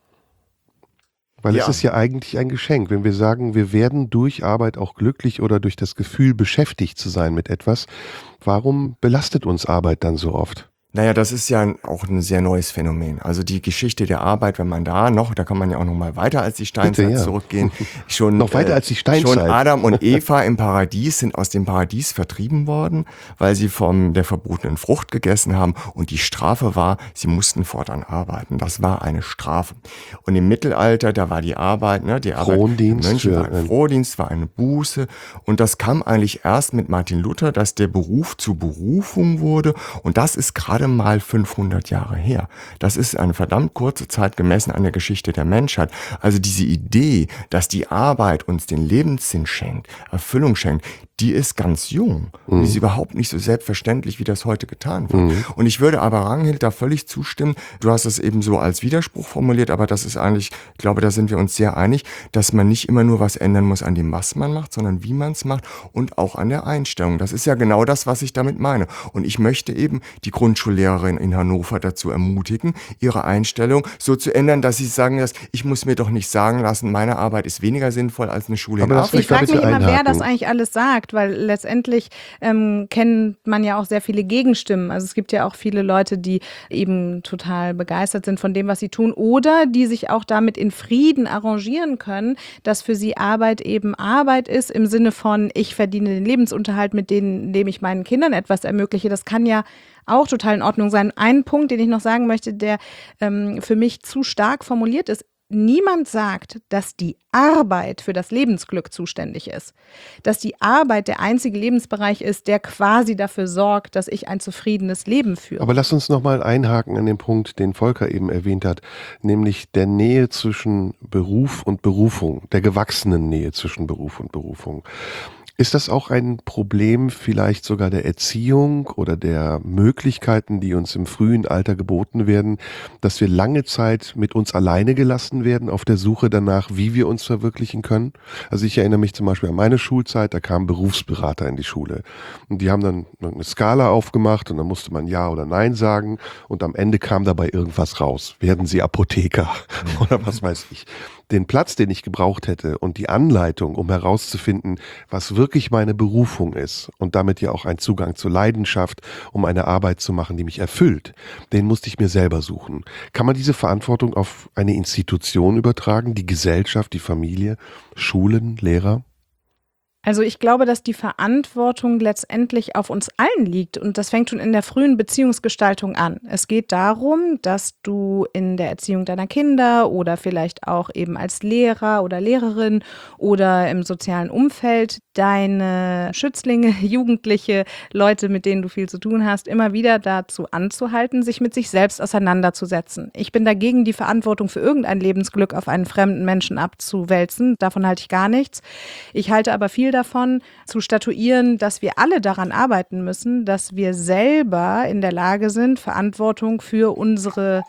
Weil es ist ja eigentlich ein Geschenk, wenn wir sagen, wir werden durch Arbeit auch glücklich oder durch das Gefühl, beschäftigt zu sein mit etwas. Warum belastet uns Arbeit dann so oft? Naja, das ist ja auch ein sehr neues Phänomen. Also die Geschichte der Arbeit, wenn man da kann man ja auch noch mal weiter als die Steinzeit zurückgehen. Noch weiter als die Steinzeit. Schon Adam und Eva im Paradies sind aus dem Paradies vertrieben worden, weil sie von der verbotenen Frucht gegessen haben. Und die Strafe war, sie mussten fortan arbeiten. Das war eine Strafe. Und im Mittelalter, da war die Arbeit, die Arbeit Frondienst, Mönchen war ein Frondienst, war eine Buße. Und das kam eigentlich erst mit Martin Luther, dass der Beruf zur Berufung wurde. Und das ist gerade mal 500 Jahre her. Das ist eine verdammt kurze Zeit gemessen an der Geschichte der Menschheit. Also diese Idee, dass die Arbeit uns den Lebenssinn schenkt, Erfüllung schenkt, die ist ganz jung. Und die ist überhaupt nicht so selbstverständlich, wie das heute getan wird. Und ich würde aber Ragnhild da völlig zustimmen. Du hast es eben so als Widerspruch formuliert, aber das ist eigentlich, ich glaube, da sind wir uns sehr einig, dass man nicht immer nur was ändern muss an dem, was man macht, sondern wie man es macht und auch an der Einstellung. Das ist ja genau das, was ich damit meine. Und ich möchte eben die Grundschullehrerin in Hannover dazu ermutigen, ihre Einstellung so zu ändern, dass sie sagen, ich muss mir doch nicht sagen lassen, meine Arbeit ist weniger sinnvoll als eine Schule in Afrika. Ich frage mich immer, wer das eigentlich alles sagt, weil letztendlich kennt man ja auch sehr viele Gegenstimmen. Also es gibt ja auch viele Leute, die eben total begeistert sind von dem, was sie tun oder die sich auch damit in Frieden arrangieren können, dass für sie Arbeit eben Arbeit ist im Sinne von, ich verdiene den Lebensunterhalt, indem ich meinen Kindern etwas ermögliche. Das kann ja auch total in Ordnung sein. Ein Punkt, den ich noch sagen möchte, der für mich zu stark formuliert ist: Niemand sagt, dass die Arbeit für das Lebensglück zuständig ist. Dass die Arbeit der einzige Lebensbereich ist, der quasi dafür sorgt, dass ich ein zufriedenes Leben führe. Aber lass uns nochmal einhaken an den Punkt, den Volker eben erwähnt hat, nämlich der Nähe zwischen Beruf und Berufung, der gewachsenen Nähe zwischen Beruf und Berufung. Ist das auch ein Problem vielleicht sogar der Erziehung oder der Möglichkeiten, die uns im frühen Alter geboten werden, dass wir lange Zeit mit uns alleine gelassen werden auf der Suche danach, wie wir uns verwirklichen können? Also ich erinnere mich zum Beispiel an meine Schulzeit, da kamen Berufsberater in die Schule und die haben dann eine Skala aufgemacht und dann musste man Ja oder Nein sagen und am Ende kam dabei irgendwas raus. Werden Sie Apotheker oder was weiß ich. Den Platz, den ich gebraucht hätte und die Anleitung, um herauszufinden, was wirklich meine Berufung ist und damit ja auch ein Zugang zur Leidenschaft, um eine Arbeit zu machen, die mich erfüllt, den musste ich mir selber suchen. Kann man diese Verantwortung auf eine Institution übertragen, die Gesellschaft, die Familie, Schulen, Lehrer? Also ich glaube, dass die Verantwortung letztendlich auf uns allen liegt und das fängt schon in der frühen Beziehungsgestaltung an. Es geht darum, dass du in der Erziehung deiner Kinder oder vielleicht auch eben als Lehrer oder Lehrerin oder im sozialen Umfeld deine Schützlinge, Jugendliche, Leute, mit denen du viel zu tun hast, immer wieder dazu anzuhalten, sich mit sich selbst auseinanderzusetzen. Ich bin dagegen, die Verantwortung für irgendein Lebensglück auf einen fremden Menschen abzuwälzen. Davon halte ich gar nichts. Ich halte aber viel davon, zu statuieren, dass wir alle daran arbeiten müssen, dass wir selber in der Lage sind, Verantwortung für unsere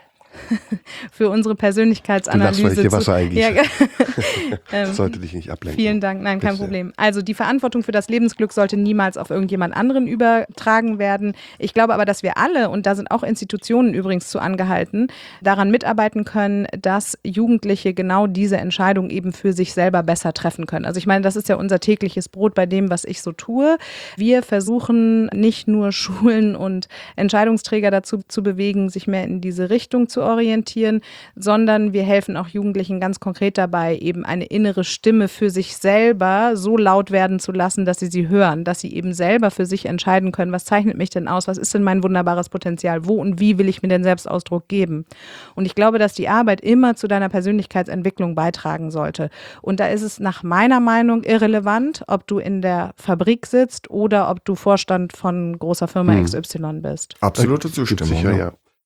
Persönlichkeitsanalyse du darfst, weil ich dir Wasser eingieße. Ja. Sollte dich nicht ablenken. Vielen Dank, nein, kein Problem. Also die Verantwortung für das Lebensglück sollte niemals auf irgendjemand anderen übertragen werden. Ich glaube aber, dass wir alle, und da sind auch Institutionen übrigens zu angehalten, daran mitarbeiten können, dass Jugendliche genau diese Entscheidung eben für sich selber besser treffen können. Also ich meine, das ist ja unser tägliches Brot bei dem, was ich so tue. Wir versuchen nicht nur Schulen und Entscheidungsträger dazu zu bewegen, sich mehr in diese Richtung zu orientieren, sondern wir helfen auch Jugendlichen ganz konkret dabei, eben eine innere Stimme für sich selber so laut werden zu lassen, dass sie hören, dass sie eben selber für sich entscheiden können, was zeichnet mich denn aus, was ist denn mein wunderbares Potenzial, wo und wie will ich mir den Selbstausdruck geben. Und ich glaube, dass die Arbeit immer zu deiner Persönlichkeitsentwicklung beitragen sollte. Und da ist es nach meiner Meinung irrelevant, ob du in der Fabrik sitzt oder ob du Vorstand von großer Firma XY bist. Absolute Zustimmung. Sicher, ja.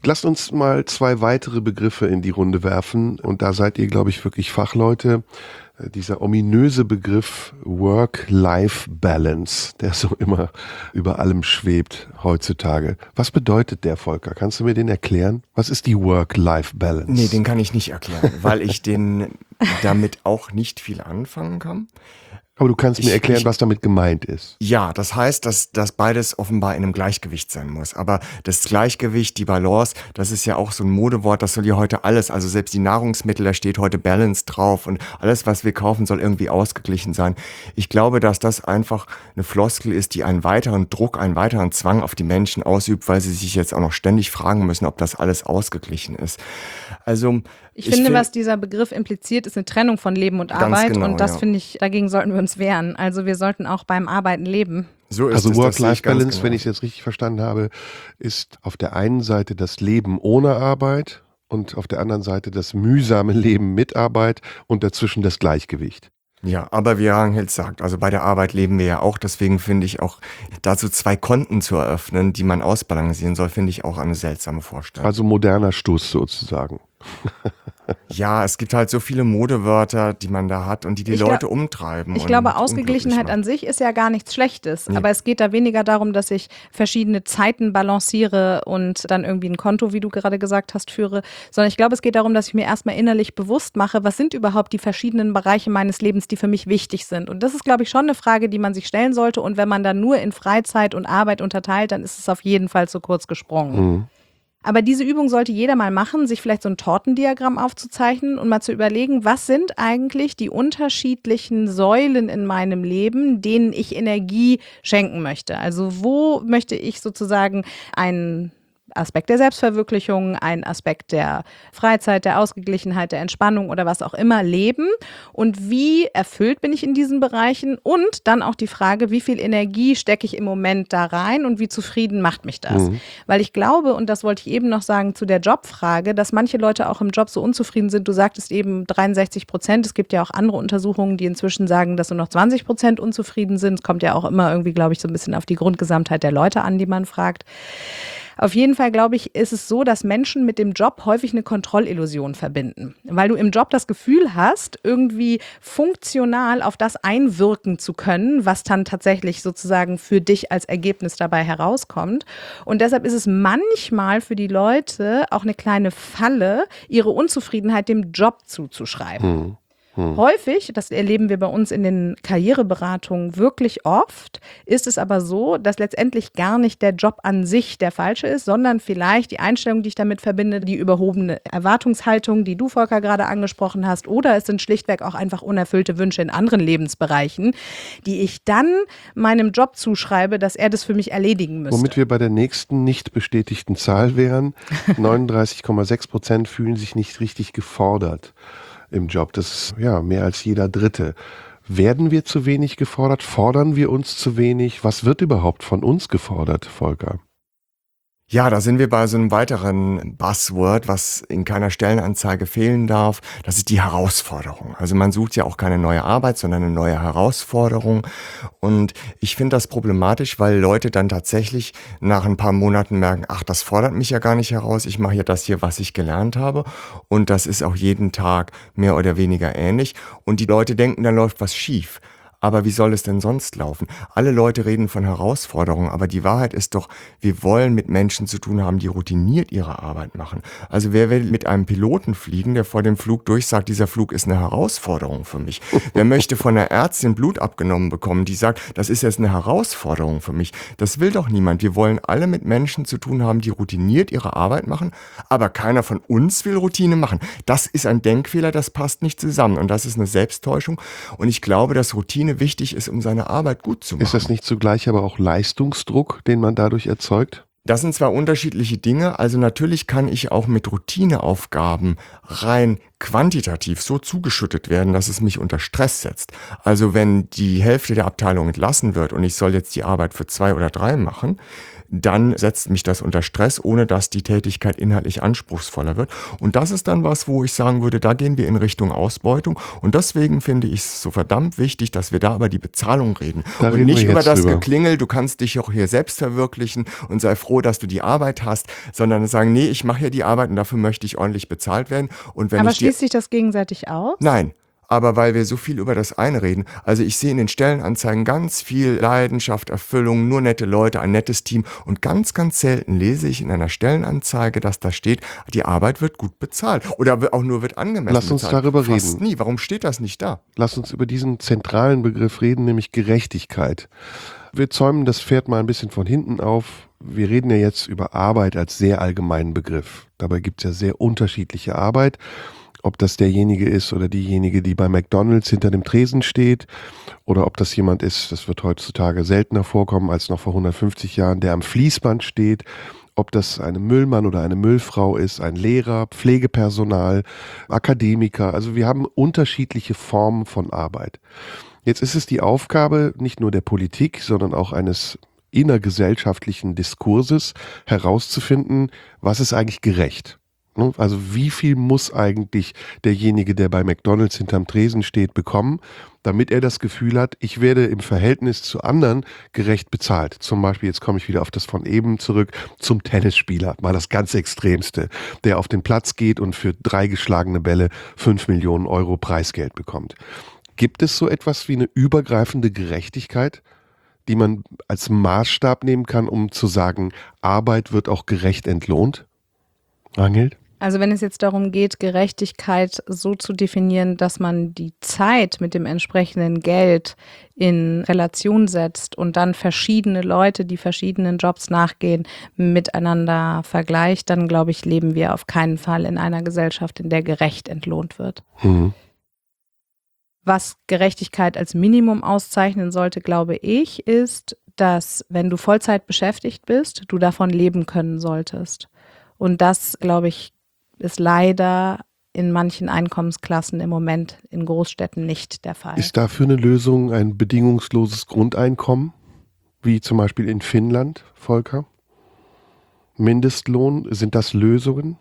Lasst uns mal 2 weitere Begriffe in die Runde werfen. Und da seid ihr, glaube ich, wirklich Fachleute. Dieser ominöse Begriff Work-Life-Balance, der so immer über allem schwebt heutzutage. Was bedeutet der, Volker? Kannst du mir den erklären? Was ist die Work-Life-Balance? Nee, den kann ich nicht erklären, weil ich damit auch nicht viel anfangen kann. Aber du kannst mir erklären, was damit gemeint ist. Ja, das heißt, dass beides offenbar in einem Gleichgewicht sein muss. Aber das Gleichgewicht, die Balance, das ist ja auch so ein Modewort, das soll ja heute alles, also selbst die Nahrungsmittel, da steht heute Balance drauf und alles, was wir kaufen, soll irgendwie ausgeglichen sein. Ich glaube, dass das einfach eine Floskel ist, die einen weiteren Druck, einen weiteren Zwang auf die Menschen ausübt, weil sie sich jetzt auch noch ständig fragen müssen, ob das alles ausgeglichen ist. Also Ich finde, was dieser Begriff impliziert, ist eine Trennung von Leben und Arbeit. Genau, und das finde ich, dagegen sollten wir uns wehren. Also wir sollten auch beim Arbeiten leben. So ist also Work-Life-Balance, genau. wenn ich es jetzt richtig verstanden habe, ist auf der einen Seite das Leben ohne Arbeit und auf der anderen Seite das mühsame Leben mit Arbeit und dazwischen das Gleichgewicht. Ja, aber wie Rangel sagt, also bei der Arbeit leben wir ja auch, deswegen finde ich auch, dazu 2 Konten zu eröffnen, die man ausbalancieren soll, finde ich auch eine seltsame Vorstellung. Also moderner Stoß sozusagen. Ja, es gibt halt so viele Modewörter, die man da hat und die Leute umtreiben. Ich glaube, Ausgeglichenheit an sich ist ja gar nichts Schlechtes. Nee. Aber es geht da weniger darum, dass ich verschiedene Zeiten balanciere und dann irgendwie ein Konto, wie du gerade gesagt hast, führe. Sondern ich glaube, es geht darum, dass ich mir erstmal innerlich bewusst mache, was sind überhaupt die verschiedenen Bereiche meines Lebens, die für mich wichtig sind. Und das ist, glaube ich, schon eine Frage, die man sich stellen sollte. Und wenn man dann nur in Freizeit und Arbeit unterteilt, dann ist es auf jeden Fall zu kurz gesprungen. Mhm. Aber diese Übung sollte jeder mal machen, sich vielleicht so ein Tortendiagramm aufzuzeichnen und mal zu überlegen, was sind eigentlich die unterschiedlichen Säulen in meinem Leben, denen ich Energie schenken möchte. Also wo möchte ich sozusagen einen Aspekt der Selbstverwirklichung, ein Aspekt der Freizeit, der Ausgeglichenheit, der Entspannung oder was auch immer leben und wie erfüllt bin ich in diesen Bereichen und dann auch die Frage, wie viel Energie stecke ich im Moment da rein und wie zufrieden macht mich das? Weil ich glaube, und das wollte ich eben noch sagen zu der Jobfrage, dass manche Leute auch im Job so unzufrieden sind. Du sagtest eben 63%. Es gibt ja auch andere Untersuchungen, die inzwischen sagen, dass nur noch 20% unzufrieden sind. Es kommt ja auch immer irgendwie, glaube ich, so ein bisschen auf die Grundgesamtheit der Leute an, die man fragt. Auf jeden Fall, glaube ich, ist es so, dass Menschen mit dem Job häufig eine Kontrollillusion verbinden. Weil du im Job das Gefühl hast, irgendwie funktional auf das einwirken zu können, was dann tatsächlich sozusagen für dich als Ergebnis dabei herauskommt. Und deshalb ist es manchmal für die Leute auch eine kleine Falle, ihre Unzufriedenheit dem Job zuzuschreiben. Häufig, das erleben wir bei uns in den Karriereberatungen wirklich oft, ist es aber so, dass letztendlich gar nicht der Job an sich der falsche ist, sondern vielleicht die Einstellung, die ich damit verbinde, die überhobene Erwartungshaltung, die du, Volker, gerade angesprochen hast, oder es sind schlichtweg auch einfach unerfüllte Wünsche in anderen Lebensbereichen, die ich dann meinem Job zuschreibe, dass er das für mich erledigen müsste. Womit wir bei der nächsten nicht bestätigten Zahl wären, 39,6% fühlen sich nicht richtig gefordert im Job. Das ist ja mehr als jeder Dritte. Werden wir zu wenig gefordert? Fordern wir uns zu wenig? Was wird überhaupt von uns gefordert, Volker? Ja, da sind wir bei so einem weiteren Buzzword, was in keiner Stellenanzeige fehlen darf. Das ist die Herausforderung. Also man sucht ja auch keine neue Arbeit, sondern eine neue Herausforderung. Und ich finde das problematisch, weil Leute dann tatsächlich nach ein paar Monaten merken, ach, das fordert mich ja gar nicht heraus. Ich mache ja das hier, was ich gelernt habe. Und das ist auch jeden Tag mehr oder weniger ähnlich. Und die Leute denken, da läuft was schief. Aber wie soll es denn sonst laufen? Alle Leute reden von Herausforderungen, aber die Wahrheit ist doch, wir wollen mit Menschen zu tun haben, die routiniert ihre Arbeit machen. Also wer will mit einem Piloten fliegen, der vor dem Flug durchsagt, dieser Flug ist eine Herausforderung für mich? Wer möchte von einer Ärztin Blut abgenommen bekommen, die sagt, das ist jetzt eine Herausforderung für mich? Das will doch niemand. Wir wollen alle mit Menschen zu tun haben, die routiniert ihre Arbeit machen, aber keiner von uns will Routine machen. Das ist ein Denkfehler, das passt nicht zusammen und das ist eine Selbsttäuschung und ich glaube, dass Routine wichtig ist, um seine Arbeit gut zu machen. Ist das nicht zugleich aber auch Leistungsdruck, den man dadurch erzeugt? Das sind zwar unterschiedliche Dinge, also natürlich kann ich auch mit Routineaufgaben rein quantitativ so zugeschüttet werden, dass es mich unter Stress setzt. Also wenn die Hälfte der Abteilung entlassen wird und ich soll jetzt die Arbeit für 2 oder 3 machen, dann setzt mich das unter Stress, ohne dass die Tätigkeit inhaltlich anspruchsvoller wird. Und das ist dann was, wo ich sagen würde, da gehen wir in Richtung Ausbeutung. Und deswegen finde ich es so verdammt wichtig, dass wir da über die Bezahlung reden. Und nicht über das Geklingel, du kannst dich auch hier selbst verwirklichen und sei froh, dass du die Arbeit hast, sondern sagen, nee, ich mache hier die Arbeit und dafür möchte ich ordentlich bezahlt werden. Und wenn aber schließt sich das gegenseitig aus? Nein. Aber weil wir so viel über das eine reden, also ich sehe in den Stellenanzeigen ganz viel Leidenschaft, Erfüllung, nur nette Leute, ein nettes Team und ganz, ganz selten lese ich in einer Stellenanzeige, dass da steht, die Arbeit wird gut bezahlt oder auch nur wird angemessen bezahlt. Lass uns darüber Fast reden. Nie. Warum steht das nicht da? Lass uns über diesen zentralen Begriff reden, nämlich Gerechtigkeit. Wir zäumen das Pferd mal ein bisschen von hinten auf. Wir reden ja jetzt über Arbeit als sehr allgemeinen Begriff. Dabei gibt es ja sehr unterschiedliche Arbeit. Ob das derjenige ist oder diejenige, die bei McDonald's hinter dem Tresen steht, oder ob das jemand ist, das wird heutzutage seltener vorkommen als noch vor 150 Jahren, der am Fließband steht, ob das ein Müllmann oder eine Müllfrau ist, ein Lehrer, Pflegepersonal, Akademiker. Also wir haben unterschiedliche Formen von Arbeit. Jetzt ist es die Aufgabe nicht nur der Politik, sondern auch eines innergesellschaftlichen Diskurses herauszufinden, was ist eigentlich gerecht. Also wie viel muss eigentlich derjenige, der bei McDonald's hinterm Tresen steht, bekommen, damit er das Gefühl hat, ich werde im Verhältnis zu anderen gerecht bezahlt. Zum Beispiel, jetzt komme ich wieder auf das von eben zurück, zum Tennisspieler, mal das ganz Extremste, der auf den Platz geht und für 3 geschlagene Bälle 5 Millionen Euro Preisgeld bekommt. Gibt es so etwas wie eine übergreifende Gerechtigkeit, die man als Maßstab nehmen kann, um zu sagen, Arbeit wird auch gerecht entlohnt? Ranghild? Also wenn es jetzt darum geht, Gerechtigkeit so zu definieren, dass man die Zeit mit dem entsprechenden Geld in Relation setzt und dann verschiedene Leute, die verschiedenen Jobs nachgehen, miteinander vergleicht, dann glaube ich, leben wir auf keinen Fall in einer Gesellschaft, in der gerecht entlohnt wird. Mhm. Was Gerechtigkeit als Minimum auszeichnen sollte, glaube ich, ist, dass wenn du Vollzeit beschäftigt bist, du davon leben können solltest. Und das, glaube ich, ist leider in manchen Einkommensklassen im Moment in Großstädten nicht der Fall. Ist dafür eine Lösung ein bedingungsloses Grundeinkommen, wie zum Beispiel in Finnland, Volker? Mindestlohn, sind das Lösungen?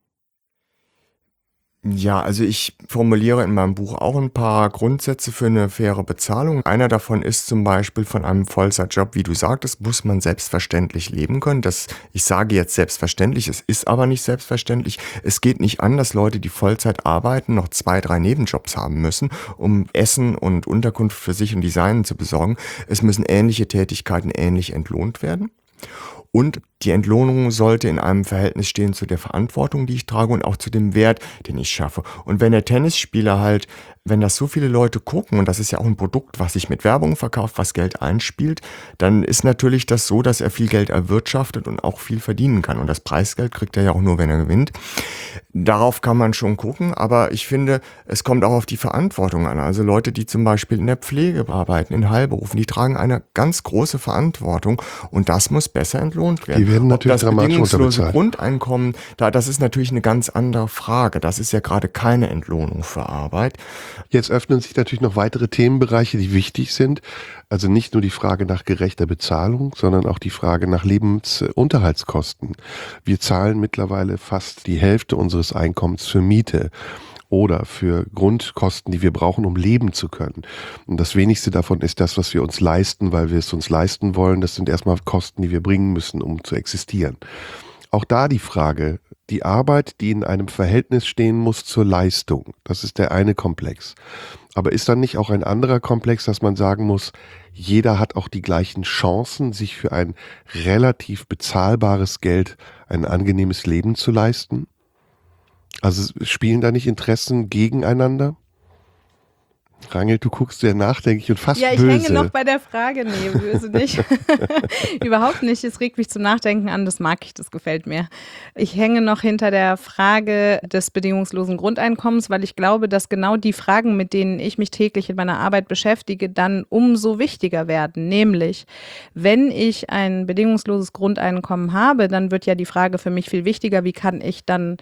Ja, also ich formuliere in meinem Buch auch ein paar Grundsätze für eine faire Bezahlung. Einer davon ist zum Beispiel, von einem Vollzeitjob, wie du sagtest, muss man selbstverständlich leben können. Ich sage jetzt selbstverständlich, es ist aber nicht selbstverständlich. Es geht nicht an, dass Leute, die Vollzeit arbeiten, noch 2, 3 Nebenjobs haben müssen, um Essen und Unterkunft für sich und die Seinen zu besorgen. Es müssen ähnliche Tätigkeiten ähnlich entlohnt werden. Und die Entlohnung sollte in einem Verhältnis stehen zu der Verantwortung, die ich trage und auch zu dem Wert, den ich schaffe. Und wenn der Tennisspieler halt, wenn das so viele Leute gucken, und das ist ja auch ein Produkt, was sich mit Werbung verkauft, was Geld einspielt, dann ist natürlich das so, dass er viel Geld erwirtschaftet und auch viel verdienen kann. Und das Preisgeld kriegt er ja auch nur, wenn er gewinnt. Darauf kann man schon gucken, aber ich finde, es kommt auch auf die Verantwortung an. Also Leute, die zum Beispiel in der Pflege arbeiten, in Heilberufen, die tragen eine ganz große Verantwortung und das muss besser entlohnt werden. Die werden natürlich dramatisch unterbezahlt. Das bedingungslose Grundeinkommen, das ist natürlich eine ganz andere Frage. Das ist ja gerade keine Entlohnung für Arbeit. Jetzt öffnen sich natürlich noch weitere Themenbereiche, die wichtig sind. Also nicht nur die Frage nach gerechter Bezahlung, sondern auch die Frage nach Lebensunterhaltskosten. Wir zahlen mittlerweile fast die Hälfte unseres Einkommens für Miete oder für Grundkosten, die wir brauchen, um leben zu können. Und das wenigste davon ist das, was wir uns leisten, weil wir es uns leisten wollen. Das sind erstmal Kosten, die wir bringen müssen, um zu existieren. Auch da die Frage, die Arbeit, die in einem Verhältnis stehen muss zur Leistung. Das ist der eine Komplex. Aber ist dann nicht auch ein anderer Komplex, dass man sagen muss, jeder hat auch die gleichen Chancen, sich für ein relativ bezahlbares Geld ein angenehmes Leben zu leisten? Also spielen da nicht Interessen gegeneinander? Ranghild, du guckst sehr nachdenklich und fast böse. Ja, ich hänge noch bei der Frage. Nee, böse nicht. Überhaupt nicht. Es regt mich zum Nachdenken an. Das mag ich, das gefällt mir. Ich hänge noch hinter der Frage des bedingungslosen Grundeinkommens, weil ich glaube, dass genau die Fragen, mit denen ich mich täglich in meiner Arbeit beschäftige, dann umso wichtiger werden. Nämlich, wenn ich ein bedingungsloses Grundeinkommen habe, dann wird ja die Frage für mich viel wichtiger, wie kann ich dann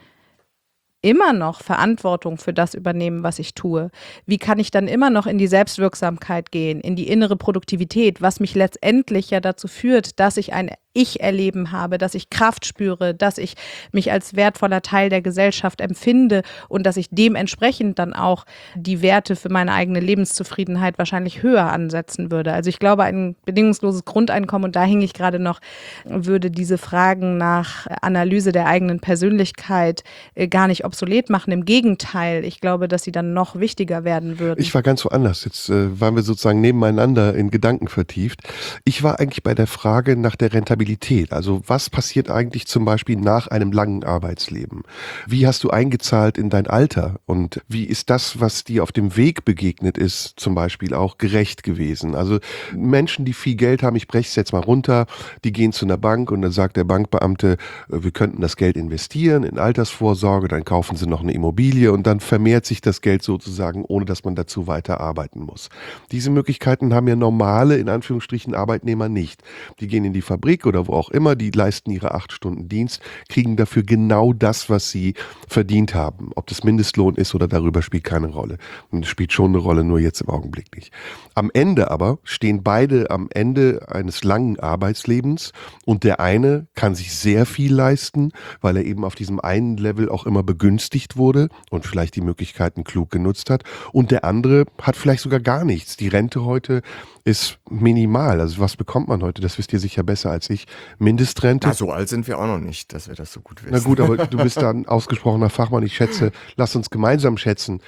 immer noch Verantwortung für das übernehmen, was ich tue? Wie kann ich dann immer noch in die Selbstwirksamkeit gehen, in die innere Produktivität, was mich letztendlich ja dazu führt, dass ich ein Ich-Erleben habe, dass ich Kraft spüre, dass ich mich als wertvoller Teil der Gesellschaft empfinde und dass ich dementsprechend dann auch die Werte für meine eigene Lebenszufriedenheit wahrscheinlich höher ansetzen würde. Also ich glaube, ein bedingungsloses Grundeinkommen, und da hing ich gerade noch, würde diese Fragen nach Analyse der eigenen Persönlichkeit gar nicht obsolet machen. Im Gegenteil, ich glaube, dass sie dann noch wichtiger werden würden. Ich war ganz woanders. Jetzt waren wir sozusagen nebeneinander in Gedanken vertieft. Ich war eigentlich bei der Frage nach der Rentabilität. Also was passiert eigentlich zum Beispiel nach einem langen Arbeitsleben? Wie hast du eingezahlt in dein Alter? Und wie ist das, was dir auf dem Weg begegnet ist, zum Beispiel auch gerecht gewesen? Also Menschen, die viel Geld haben, ich breche es jetzt mal runter, die gehen zu einer Bank und dann sagt der Bankbeamte, wir könnten das Geld investieren in Altersvorsorge, dann kaufen sie noch eine Immobilie und dann vermehrt sich das Geld sozusagen, ohne dass man dazu weiter arbeiten muss. Diese Möglichkeiten haben ja normale, in Anführungsstrichen, Arbeitnehmer nicht. Die gehen in die Fabrik oder wo auch immer, die leisten ihre 8 Stunden Dienst, kriegen dafür genau das, was sie verdient haben. Ob das Mindestlohn ist oder darüber, spielt keine Rolle. Und es spielt schon eine Rolle, nur jetzt im Augenblick nicht. Am Ende aber stehen beide am Ende eines langen Arbeitslebens und der eine kann sich sehr viel leisten, weil er eben auf diesem einen Level auch immer begünstigt wurde und vielleicht die Möglichkeiten klug genutzt hat, und der andere hat vielleicht sogar gar nichts. Die Rente heute ist minimal. Also was bekommt man heute? Das wisst ihr sicher besser als ich. Mindestrente. Na, so alt sind wir auch noch nicht, dass wir das so gut wissen. Na gut, aber du bist da ein ausgesprochener Fachmann. Ich schätze, lass uns gemeinsam schätzen.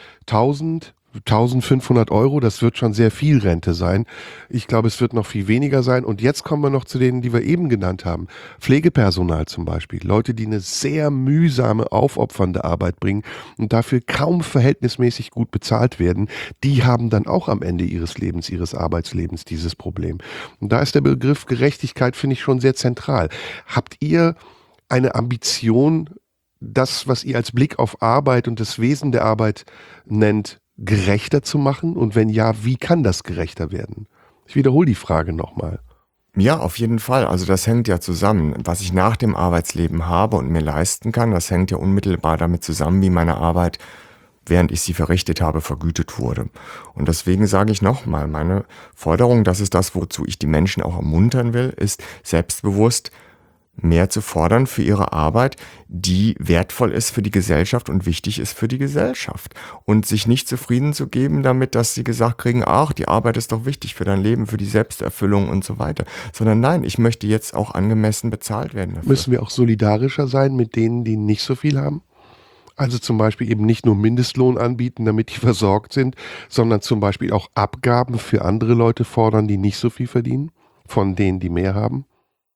1.500 Euro, das wird schon sehr viel Rente sein. Ich glaube, es wird noch viel weniger sein. Und jetzt kommen wir noch zu denen, die wir eben genannt haben. Pflegepersonal zum Beispiel. Leute, die eine sehr mühsame, aufopfernde Arbeit bringen und dafür kaum verhältnismäßig gut bezahlt werden. Die haben dann auch am Ende ihres Lebens, ihres Arbeitslebens dieses Problem. Und da ist der Begriff Gerechtigkeit, finde ich, schon sehr zentral. Habt ihr eine Ambition, das, was ihr als Blick auf Arbeit und das Wesen der Arbeit nennt, gerechter zu machen? Und wenn ja, wie kann das gerechter werden? Ich wiederhole die Frage nochmal. Ja, auf jeden Fall. Also das hängt ja zusammen. Was ich nach dem Arbeitsleben habe und mir leisten kann, das hängt ja unmittelbar damit zusammen, wie meine Arbeit, während ich sie verrichtet habe, vergütet wurde. Und deswegen sage ich nochmal, meine Forderung, das ist das, wozu ich die Menschen auch ermuntern will, ist selbstbewusst mehr zu fordern für ihre Arbeit, die wertvoll ist für die Gesellschaft und wichtig ist für die Gesellschaft. Und sich nicht zufrieden zu geben damit, dass sie gesagt kriegen, ach, die Arbeit ist doch wichtig für dein Leben, für die Selbsterfüllung und so weiter. Sondern nein, ich möchte jetzt auch angemessen bezahlt werden dafür. Müssen wir auch solidarischer sein mit denen, die nicht so viel haben? Also zum Beispiel eben nicht nur Mindestlohn anbieten, damit die versorgt sind, sondern zum Beispiel auch Abgaben für andere Leute fordern, die nicht so viel verdienen, von denen, die mehr haben?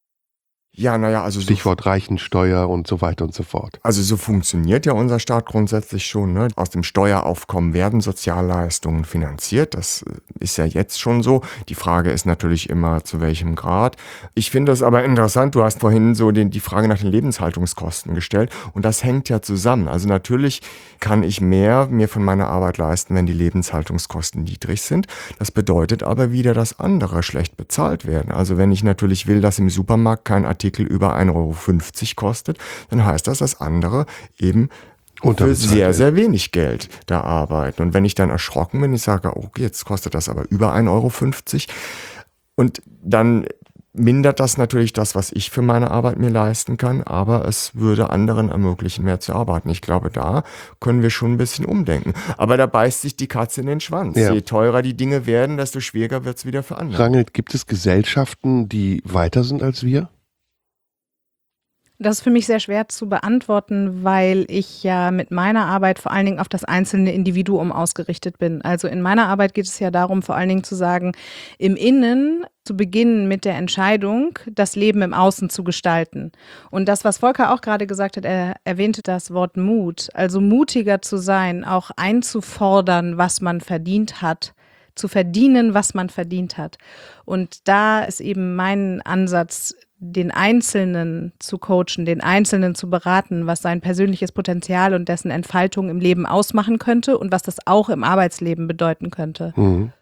Ja, naja, also Stichwort Reichensteuer und so weiter und so fort. Also so funktioniert ja unser Staat grundsätzlich schon. Ne? Aus dem Steueraufkommen werden Sozialleistungen finanziert. Das ist ja jetzt schon so. Die Frage ist natürlich immer, zu welchem Grad. Ich finde das aber interessant. Du hast vorhin so die Frage nach den Lebenshaltungskosten gestellt. Und das hängt ja zusammen. Also natürlich kann ich mehr mir von meiner Arbeit leisten, wenn die Lebenshaltungskosten niedrig sind. Das bedeutet aber wieder, dass andere schlecht bezahlt werden. Also wenn ich natürlich will, dass im Supermarkt kein Artikel über 1,50 Euro kostet, dann heißt das, dass andere eben für sehr, sehr wenig Geld da arbeiten. Und wenn ich dann erschrocken bin, ich sage, okay, jetzt kostet das aber über 1,50 Euro und dann mindert das natürlich das, was ich für meine Arbeit mir leisten kann, aber es würde anderen ermöglichen, mehr zu arbeiten. Ich glaube, da können wir schon ein bisschen umdenken. Aber da beißt sich die Katze in den Schwanz. Ja. Je teurer die Dinge werden, desto schwieriger wird es wieder für andere. Rangelt, gibt es Gesellschaften, die weiter sind als wir? Das ist für mich sehr schwer zu beantworten, weil ich ja mit meiner Arbeit vor allen Dingen auf das einzelne Individuum ausgerichtet bin. Also in meiner Arbeit geht es ja darum, vor allen Dingen zu sagen, im Innen zu beginnen mit der Entscheidung, das Leben im Außen zu gestalten. Und das, was Volker auch gerade gesagt hat, er erwähnte das Wort Mut. Also mutiger zu sein, auch einzufordern, was man verdient hat, zu verdienen, was man verdient hat. Und da ist eben mein Ansatz, den Einzelnen zu coachen, den Einzelnen zu beraten, was sein persönliches Potenzial und dessen Entfaltung im Leben ausmachen könnte und was das auch im Arbeitsleben bedeuten könnte. Mhm.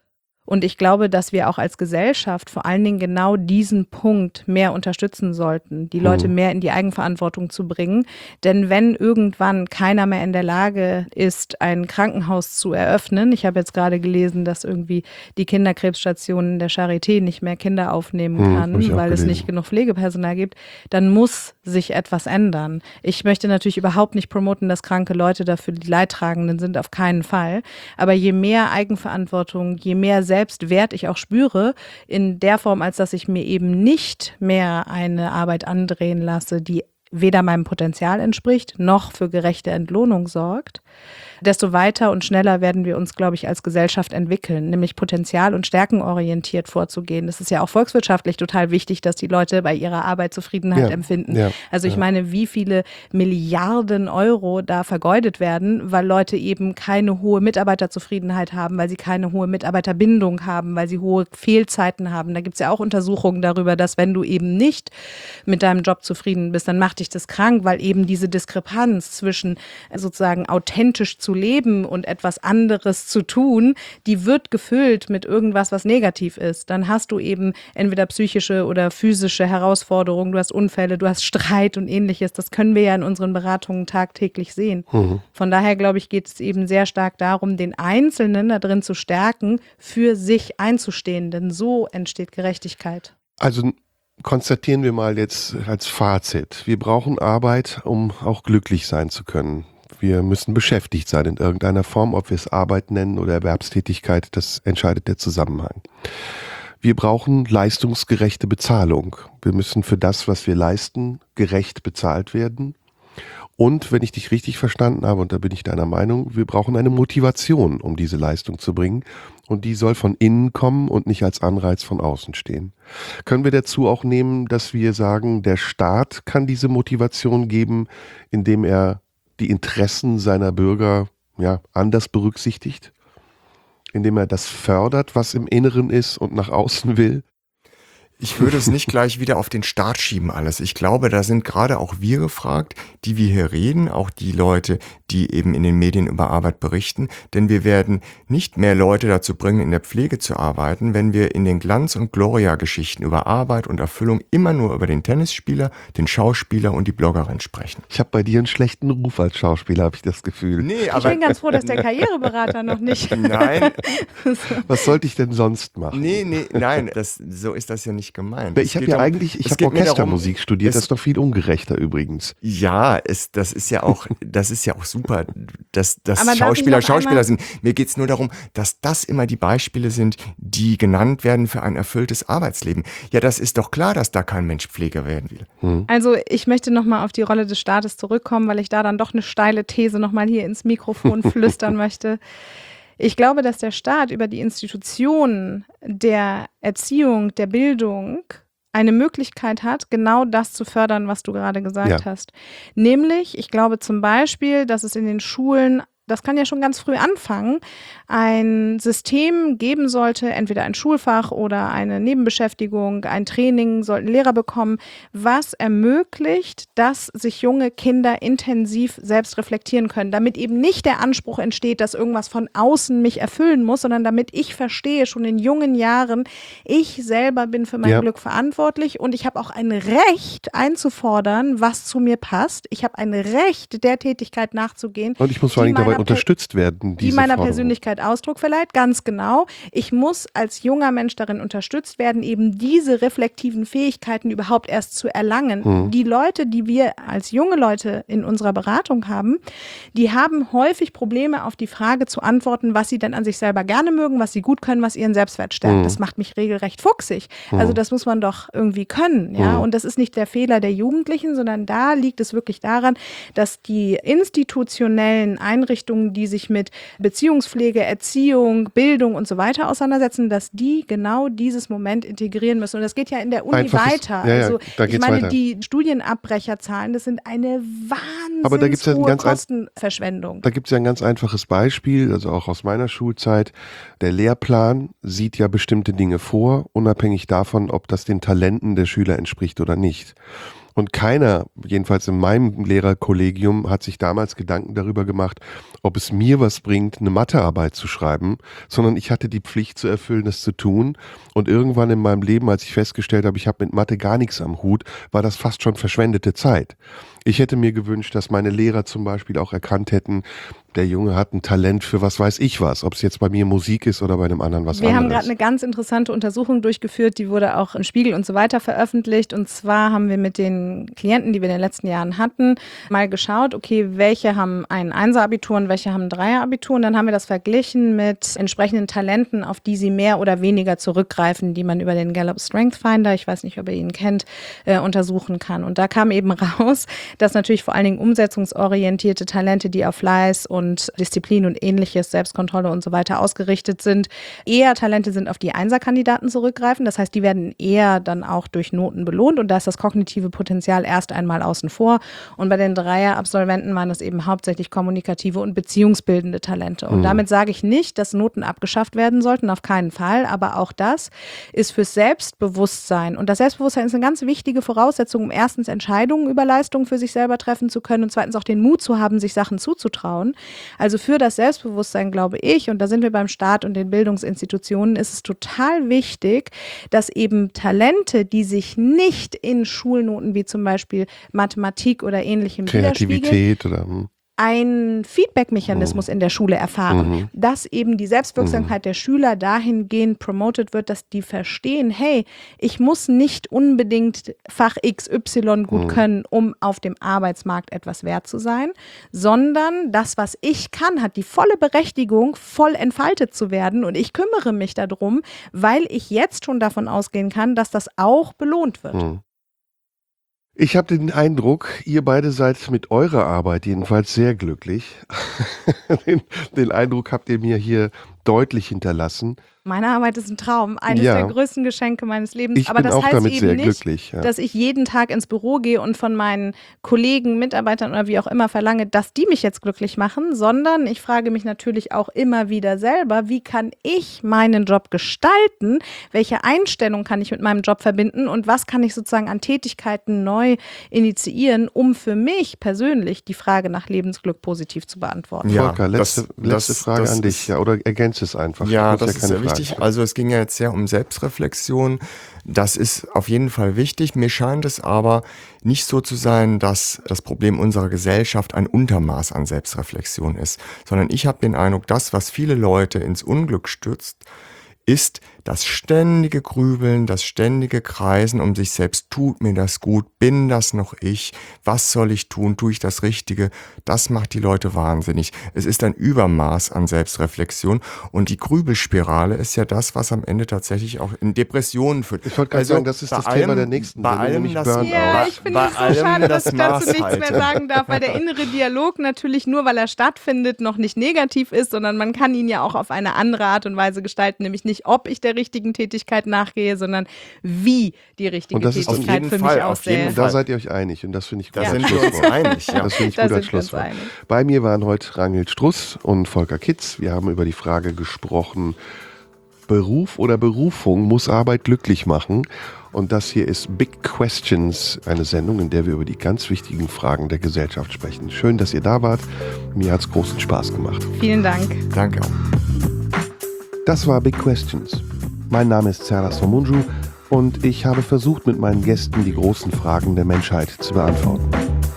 Und ich glaube, dass wir auch als Gesellschaft vor allen Dingen genau diesen Punkt mehr unterstützen sollten, die Leute mehr in die Eigenverantwortung zu bringen. Denn wenn irgendwann keiner mehr in der Lage ist, ein Krankenhaus zu eröffnen, ich habe jetzt gerade gelesen, dass irgendwie die Kinderkrebsstation in der Charité nicht mehr Kinder aufnehmen kann, weil es nicht genug Pflegepersonal gibt, dann muss sich etwas ändern. Ich möchte natürlich überhaupt nicht promoten, dass kranke Leute dafür die Leidtragenden sind, auf keinen Fall. Aber je mehr Eigenverantwortung, je mehr Selbstwert ich auch spüre, in der Form, als dass ich mir eben nicht mehr eine Arbeit andrehen lasse, die weder meinem Potenzial entspricht, noch für gerechte Entlohnung sorgt, desto weiter und schneller werden wir uns, glaube ich, als Gesellschaft entwickeln, nämlich potenzial- und stärkenorientiert vorzugehen. Das ist ja auch volkswirtschaftlich total wichtig, dass die Leute bei ihrer Arbeit Zufriedenheit empfinden. Ja, also ich meine, wie viele Milliarden Euro da vergeudet werden, weil Leute eben keine hohe Mitarbeiterzufriedenheit haben, weil sie keine hohe Mitarbeiterbindung haben, weil sie hohe Fehlzeiten haben. Da gibt es ja auch Untersuchungen darüber, dass wenn du eben nicht mit deinem Job zufrieden bist, dann macht dich das krank, weil eben diese Diskrepanz zwischen sozusagen authentisch zu leben und etwas anderes zu tun, die wird gefüllt mit irgendwas, was negativ ist. Dann hast du eben entweder psychische oder physische Herausforderungen, du hast Unfälle, du hast Streit und ähnliches. Das können wir ja in unseren Beratungen tagtäglich sehen. Von daher, glaube ich, geht es eben sehr stark darum, den Einzelnen da drin zu stärken, für sich einzustehen, denn so entsteht Gerechtigkeit. Also konstatieren wir mal jetzt als Fazit. Wir brauchen Arbeit, um auch glücklich sein zu können. Wir müssen beschäftigt sein in irgendeiner Form, ob wir es Arbeit nennen oder Erwerbstätigkeit, das entscheidet der Zusammenhang. Wir brauchen leistungsgerechte Bezahlung. Wir müssen für das, was wir leisten, gerecht bezahlt werden. Und wenn ich dich richtig verstanden habe, und da bin ich deiner Meinung, wir brauchen eine Motivation, um diese Leistung zu bringen. Und die soll von innen kommen und nicht als Anreiz von außen stehen. Können wir dazu auch nehmen, dass wir sagen, der Staat kann diese Motivation geben, indem er die Interessen seiner Bürger anders berücksichtigt, indem er das fördert, was im Inneren ist und nach außen will? Ich würde es nicht gleich wieder auf den Staat schieben alles. Ich glaube, da sind gerade auch wir gefragt, die wir hier reden, auch die Leute, die eben in den Medien über Arbeit berichten. Denn wir werden nicht mehr Leute dazu bringen, in der Pflege zu arbeiten, wenn wir in den Glanz- und Gloria-Geschichten über Arbeit und Erfüllung immer nur über den Tennisspieler, den Schauspieler und die Bloggerin sprechen. Ich habe bei dir einen schlechten Ruf als Schauspieler, habe ich das Gefühl. Nee, aber ich bin ganz froh, dass der Karriereberater noch nicht... Nein. Was sollte ich denn sonst machen? Nein, so ist das ja nicht gemeint. Ich habe Orchestermusik studiert, das ist doch viel ungerechter übrigens. Ja, das ist ja auch super, dass Schauspieler sind. Mir geht es nur darum, dass das immer die Beispiele sind, die genannt werden für ein erfülltes Arbeitsleben. Ja, das ist doch klar, dass da kein Mensch Pfleger werden will. Also ich möchte nochmal auf die Rolle des Staates zurückkommen, weil ich da dann doch eine steile These nochmal hier ins Mikrofon flüstern möchte. Ich glaube, dass der Staat über die Institutionen der Erziehung, der Bildung eine Möglichkeit hat, genau das zu fördern, was du gerade gesagt hast. Nämlich, ich glaube zum Beispiel, dass es in den Schulen, das kann ja schon ganz früh anfangen, ein System geben sollte, entweder ein Schulfach oder eine Nebenbeschäftigung, ein Training sollten Lehrer bekommen, was ermöglicht, dass sich junge Kinder intensiv selbst reflektieren können, damit eben nicht der Anspruch entsteht, dass irgendwas von außen mich erfüllen muss, sondern damit ich verstehe, schon in jungen Jahren, ich selber bin für mein Glück verantwortlich und ich habe auch ein Recht einzufordern, was zu mir passt. Ich habe ein Recht, der Tätigkeit nachzugehen. Und ich muss vor allem dabei unterstützt werden, die meiner Persönlichkeit Ausdruck verleiht, ganz genau. Ich muss als junger Mensch darin unterstützt werden, eben diese reflektiven Fähigkeiten überhaupt erst zu erlangen. Die Leute, die wir als junge Leute in unserer Beratung haben, die haben häufig Probleme, auf die Frage zu antworten, was sie denn an sich selber gerne mögen, was sie gut können, was ihren Selbstwert stärkt. Das macht mich regelrecht fuchsig. Also das muss man doch irgendwie können. Ja? Und das ist nicht der Fehler der Jugendlichen, sondern da liegt es wirklich daran, dass die institutionellen Einrichtungen, die sich mit Beziehungspflege, Erziehung, Bildung und so weiter auseinandersetzen, dass die genau dieses Moment integrieren müssen. Und das geht ja in der Uni weiter. Also ich meine, weiter. Die Studienabbrecherzahlen, das sind eine wahnsinnig hohe Kostenverschwendung. Da gibt es ja ein ganz einfaches Beispiel, also auch aus meiner Schulzeit. Der Lehrplan sieht ja bestimmte Dinge vor, unabhängig davon, ob das den Talenten der Schüler entspricht oder nicht. Und keiner, jedenfalls in meinem Lehrerkollegium, hat sich damals Gedanken darüber gemacht, ob es mir was bringt, eine Mathearbeit zu schreiben, sondern ich hatte die Pflicht zu erfüllen, das zu tun. Und irgendwann in meinem Leben, als ich festgestellt habe, ich habe mit Mathe gar nichts am Hut, war das fast schon verschwendete Zeit. Ich hätte mir gewünscht, dass meine Lehrer zum Beispiel auch erkannt hätten, der Junge hat ein Talent für was weiß ich was, ob es jetzt bei mir Musik ist oder bei einem anderen was anderes. Wir haben gerade eine ganz interessante Untersuchung durchgeführt, die wurde auch im Spiegel und so weiter veröffentlicht. Und zwar haben wir mit den Klienten, die wir in den letzten Jahren hatten, mal geschaut, okay, welche haben ein Einser-Abitur und welche haben ein Dreier-Abitur. Und dann haben wir das verglichen mit entsprechenden Talenten, auf die sie mehr oder weniger zurückgreifen, die man über den Gallup Strength Finder, ich weiß nicht, ob ihr ihn kennt, untersuchen kann. Und da kam eben raus, dass natürlich vor allen Dingen umsetzungsorientierte Talente, die auf Fleiß und Disziplin und ähnliches, Selbstkontrolle und so weiter ausgerichtet sind, eher Talente sind, auf die Einser-Kandidaten zurückgreifen. Das heißt, die werden eher dann auch durch Noten belohnt und da ist das kognitive Potenzial erst einmal außen vor. Und bei den Dreier-Absolventen waren das eben hauptsächlich kommunikative und beziehungsbildende Talente. Und damit sage ich nicht, dass Noten abgeschafft werden sollten, auf keinen Fall, aber auch das ist fürs Selbstbewusstsein. Und das Selbstbewusstsein ist eine ganz wichtige Voraussetzung, um erstens Entscheidungen über Leistungen für sich selber treffen zu können und zweitens auch den Mut zu haben, sich Sachen zuzutrauen. Also für das Selbstbewusstsein, glaube ich, und da sind wir beim Staat und den Bildungsinstitutionen, ist es total wichtig, dass eben Talente, die sich nicht in Schulnoten wie zum Beispiel Mathematik oder ähnlichem widerspiegeln, Kreativität oder einen Feedback-Mechanismus in der Schule erfahren, dass eben die Selbstwirksamkeit der Schüler dahingehend promotet wird, dass die verstehen, hey, ich muss nicht unbedingt Fach XY gut können, um auf dem Arbeitsmarkt etwas wert zu sein, sondern das, was ich kann, hat die volle Berechtigung, voll entfaltet zu werden und ich kümmere mich darum, weil ich jetzt schon davon ausgehen kann, dass das auch belohnt wird. Ich habe den Eindruck, ihr beide seid mit eurer Arbeit jedenfalls sehr glücklich. Den Eindruck habt ihr mir hier deutlich hinterlassen. Meine Arbeit ist ein Traum, eines der größten Geschenke meines Lebens. Ich aber bin das auch heißt damit eben sehr nicht, glücklich, dass ich jeden Tag ins Büro gehe und von meinen Kollegen, Mitarbeitern oder wie auch immer verlange, dass die mich jetzt glücklich machen, sondern ich frage mich natürlich auch immer wieder selber, wie kann ich meinen Job gestalten? Welche Einstellung kann ich mit meinem Job verbinden und was kann ich sozusagen an Tätigkeiten neu initiieren, um für mich persönlich die Frage nach Lebensglück positiv zu beantworten? Ja, Volker, letzte Frage an dich, oder ergänzt es einfach. Ja, das ist sehr wichtig. Also es ging ja jetzt sehr um Selbstreflexion. Das ist auf jeden Fall wichtig. Mir scheint es aber nicht so zu sein, dass das Problem unserer Gesellschaft ein Untermaß an Selbstreflexion ist, sondern ich habe den Eindruck, das, was viele Leute ins Unglück stürzt, ist das ständige Grübeln, das ständige Kreisen um sich selbst. Tut mir das gut? Bin das noch ich? Was soll ich tun? Tue ich das Richtige? Das macht die Leute wahnsinnig. Es ist ein Übermaß an Selbstreflexion und die Grübelspirale ist ja das, was am Ende tatsächlich auch in Depressionen führt. Ich wollte gerade sagen, das ist das Thema der nächsten Sendung, nämlich Burnout. Ja, ich finde es so schade, dass ich dazu nichts mehr sagen darf, weil der innere Dialog natürlich nur, weil er stattfindet, noch nicht negativ ist, sondern man kann ihn ja auch auf eine andere Art und Weise gestalten, nämlich nicht, ob ich der richtigen Tätigkeit nachgehe, sondern wie die richtige Tätigkeit für mich aussähe. Da seid ihr euch einig und das finde ich gut. Da sind wir uns einig. Ja. Das finde ich gut als Schlusswort. Bei mir waren heute Ranghild Struss und Volker Kitz. Wir haben über die Frage gesprochen, Beruf oder Berufung, muss Arbeit glücklich machen? Und das hier ist Big Questions, eine Sendung, in der wir über die ganz wichtigen Fragen der Gesellschaft sprechen. Schön, dass ihr da wart. Mir hat es großen Spaß gemacht. Vielen Dank. Danke auch. Das war Big Questions. Mein Name ist Serdas Somunju und ich habe versucht, mit meinen Gästen die großen Fragen der Menschheit zu beantworten.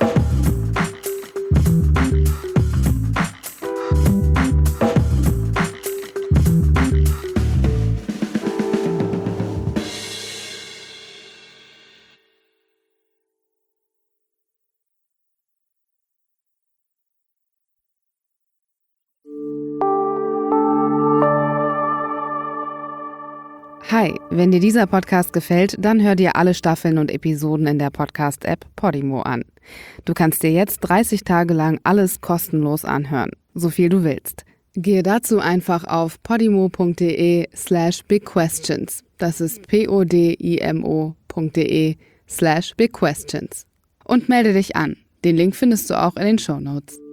Hi, wenn dir dieser Podcast gefällt, dann hör dir alle Staffeln und Episoden in der Podcast-App Podimo an. Du kannst dir jetzt 30 Tage lang alles kostenlos anhören, so viel du willst. Gehe dazu einfach auf podimo.de/bigquestions. Das ist podimo.de/bigquestions. Und melde dich an. Den Link findest du auch in den Shownotes.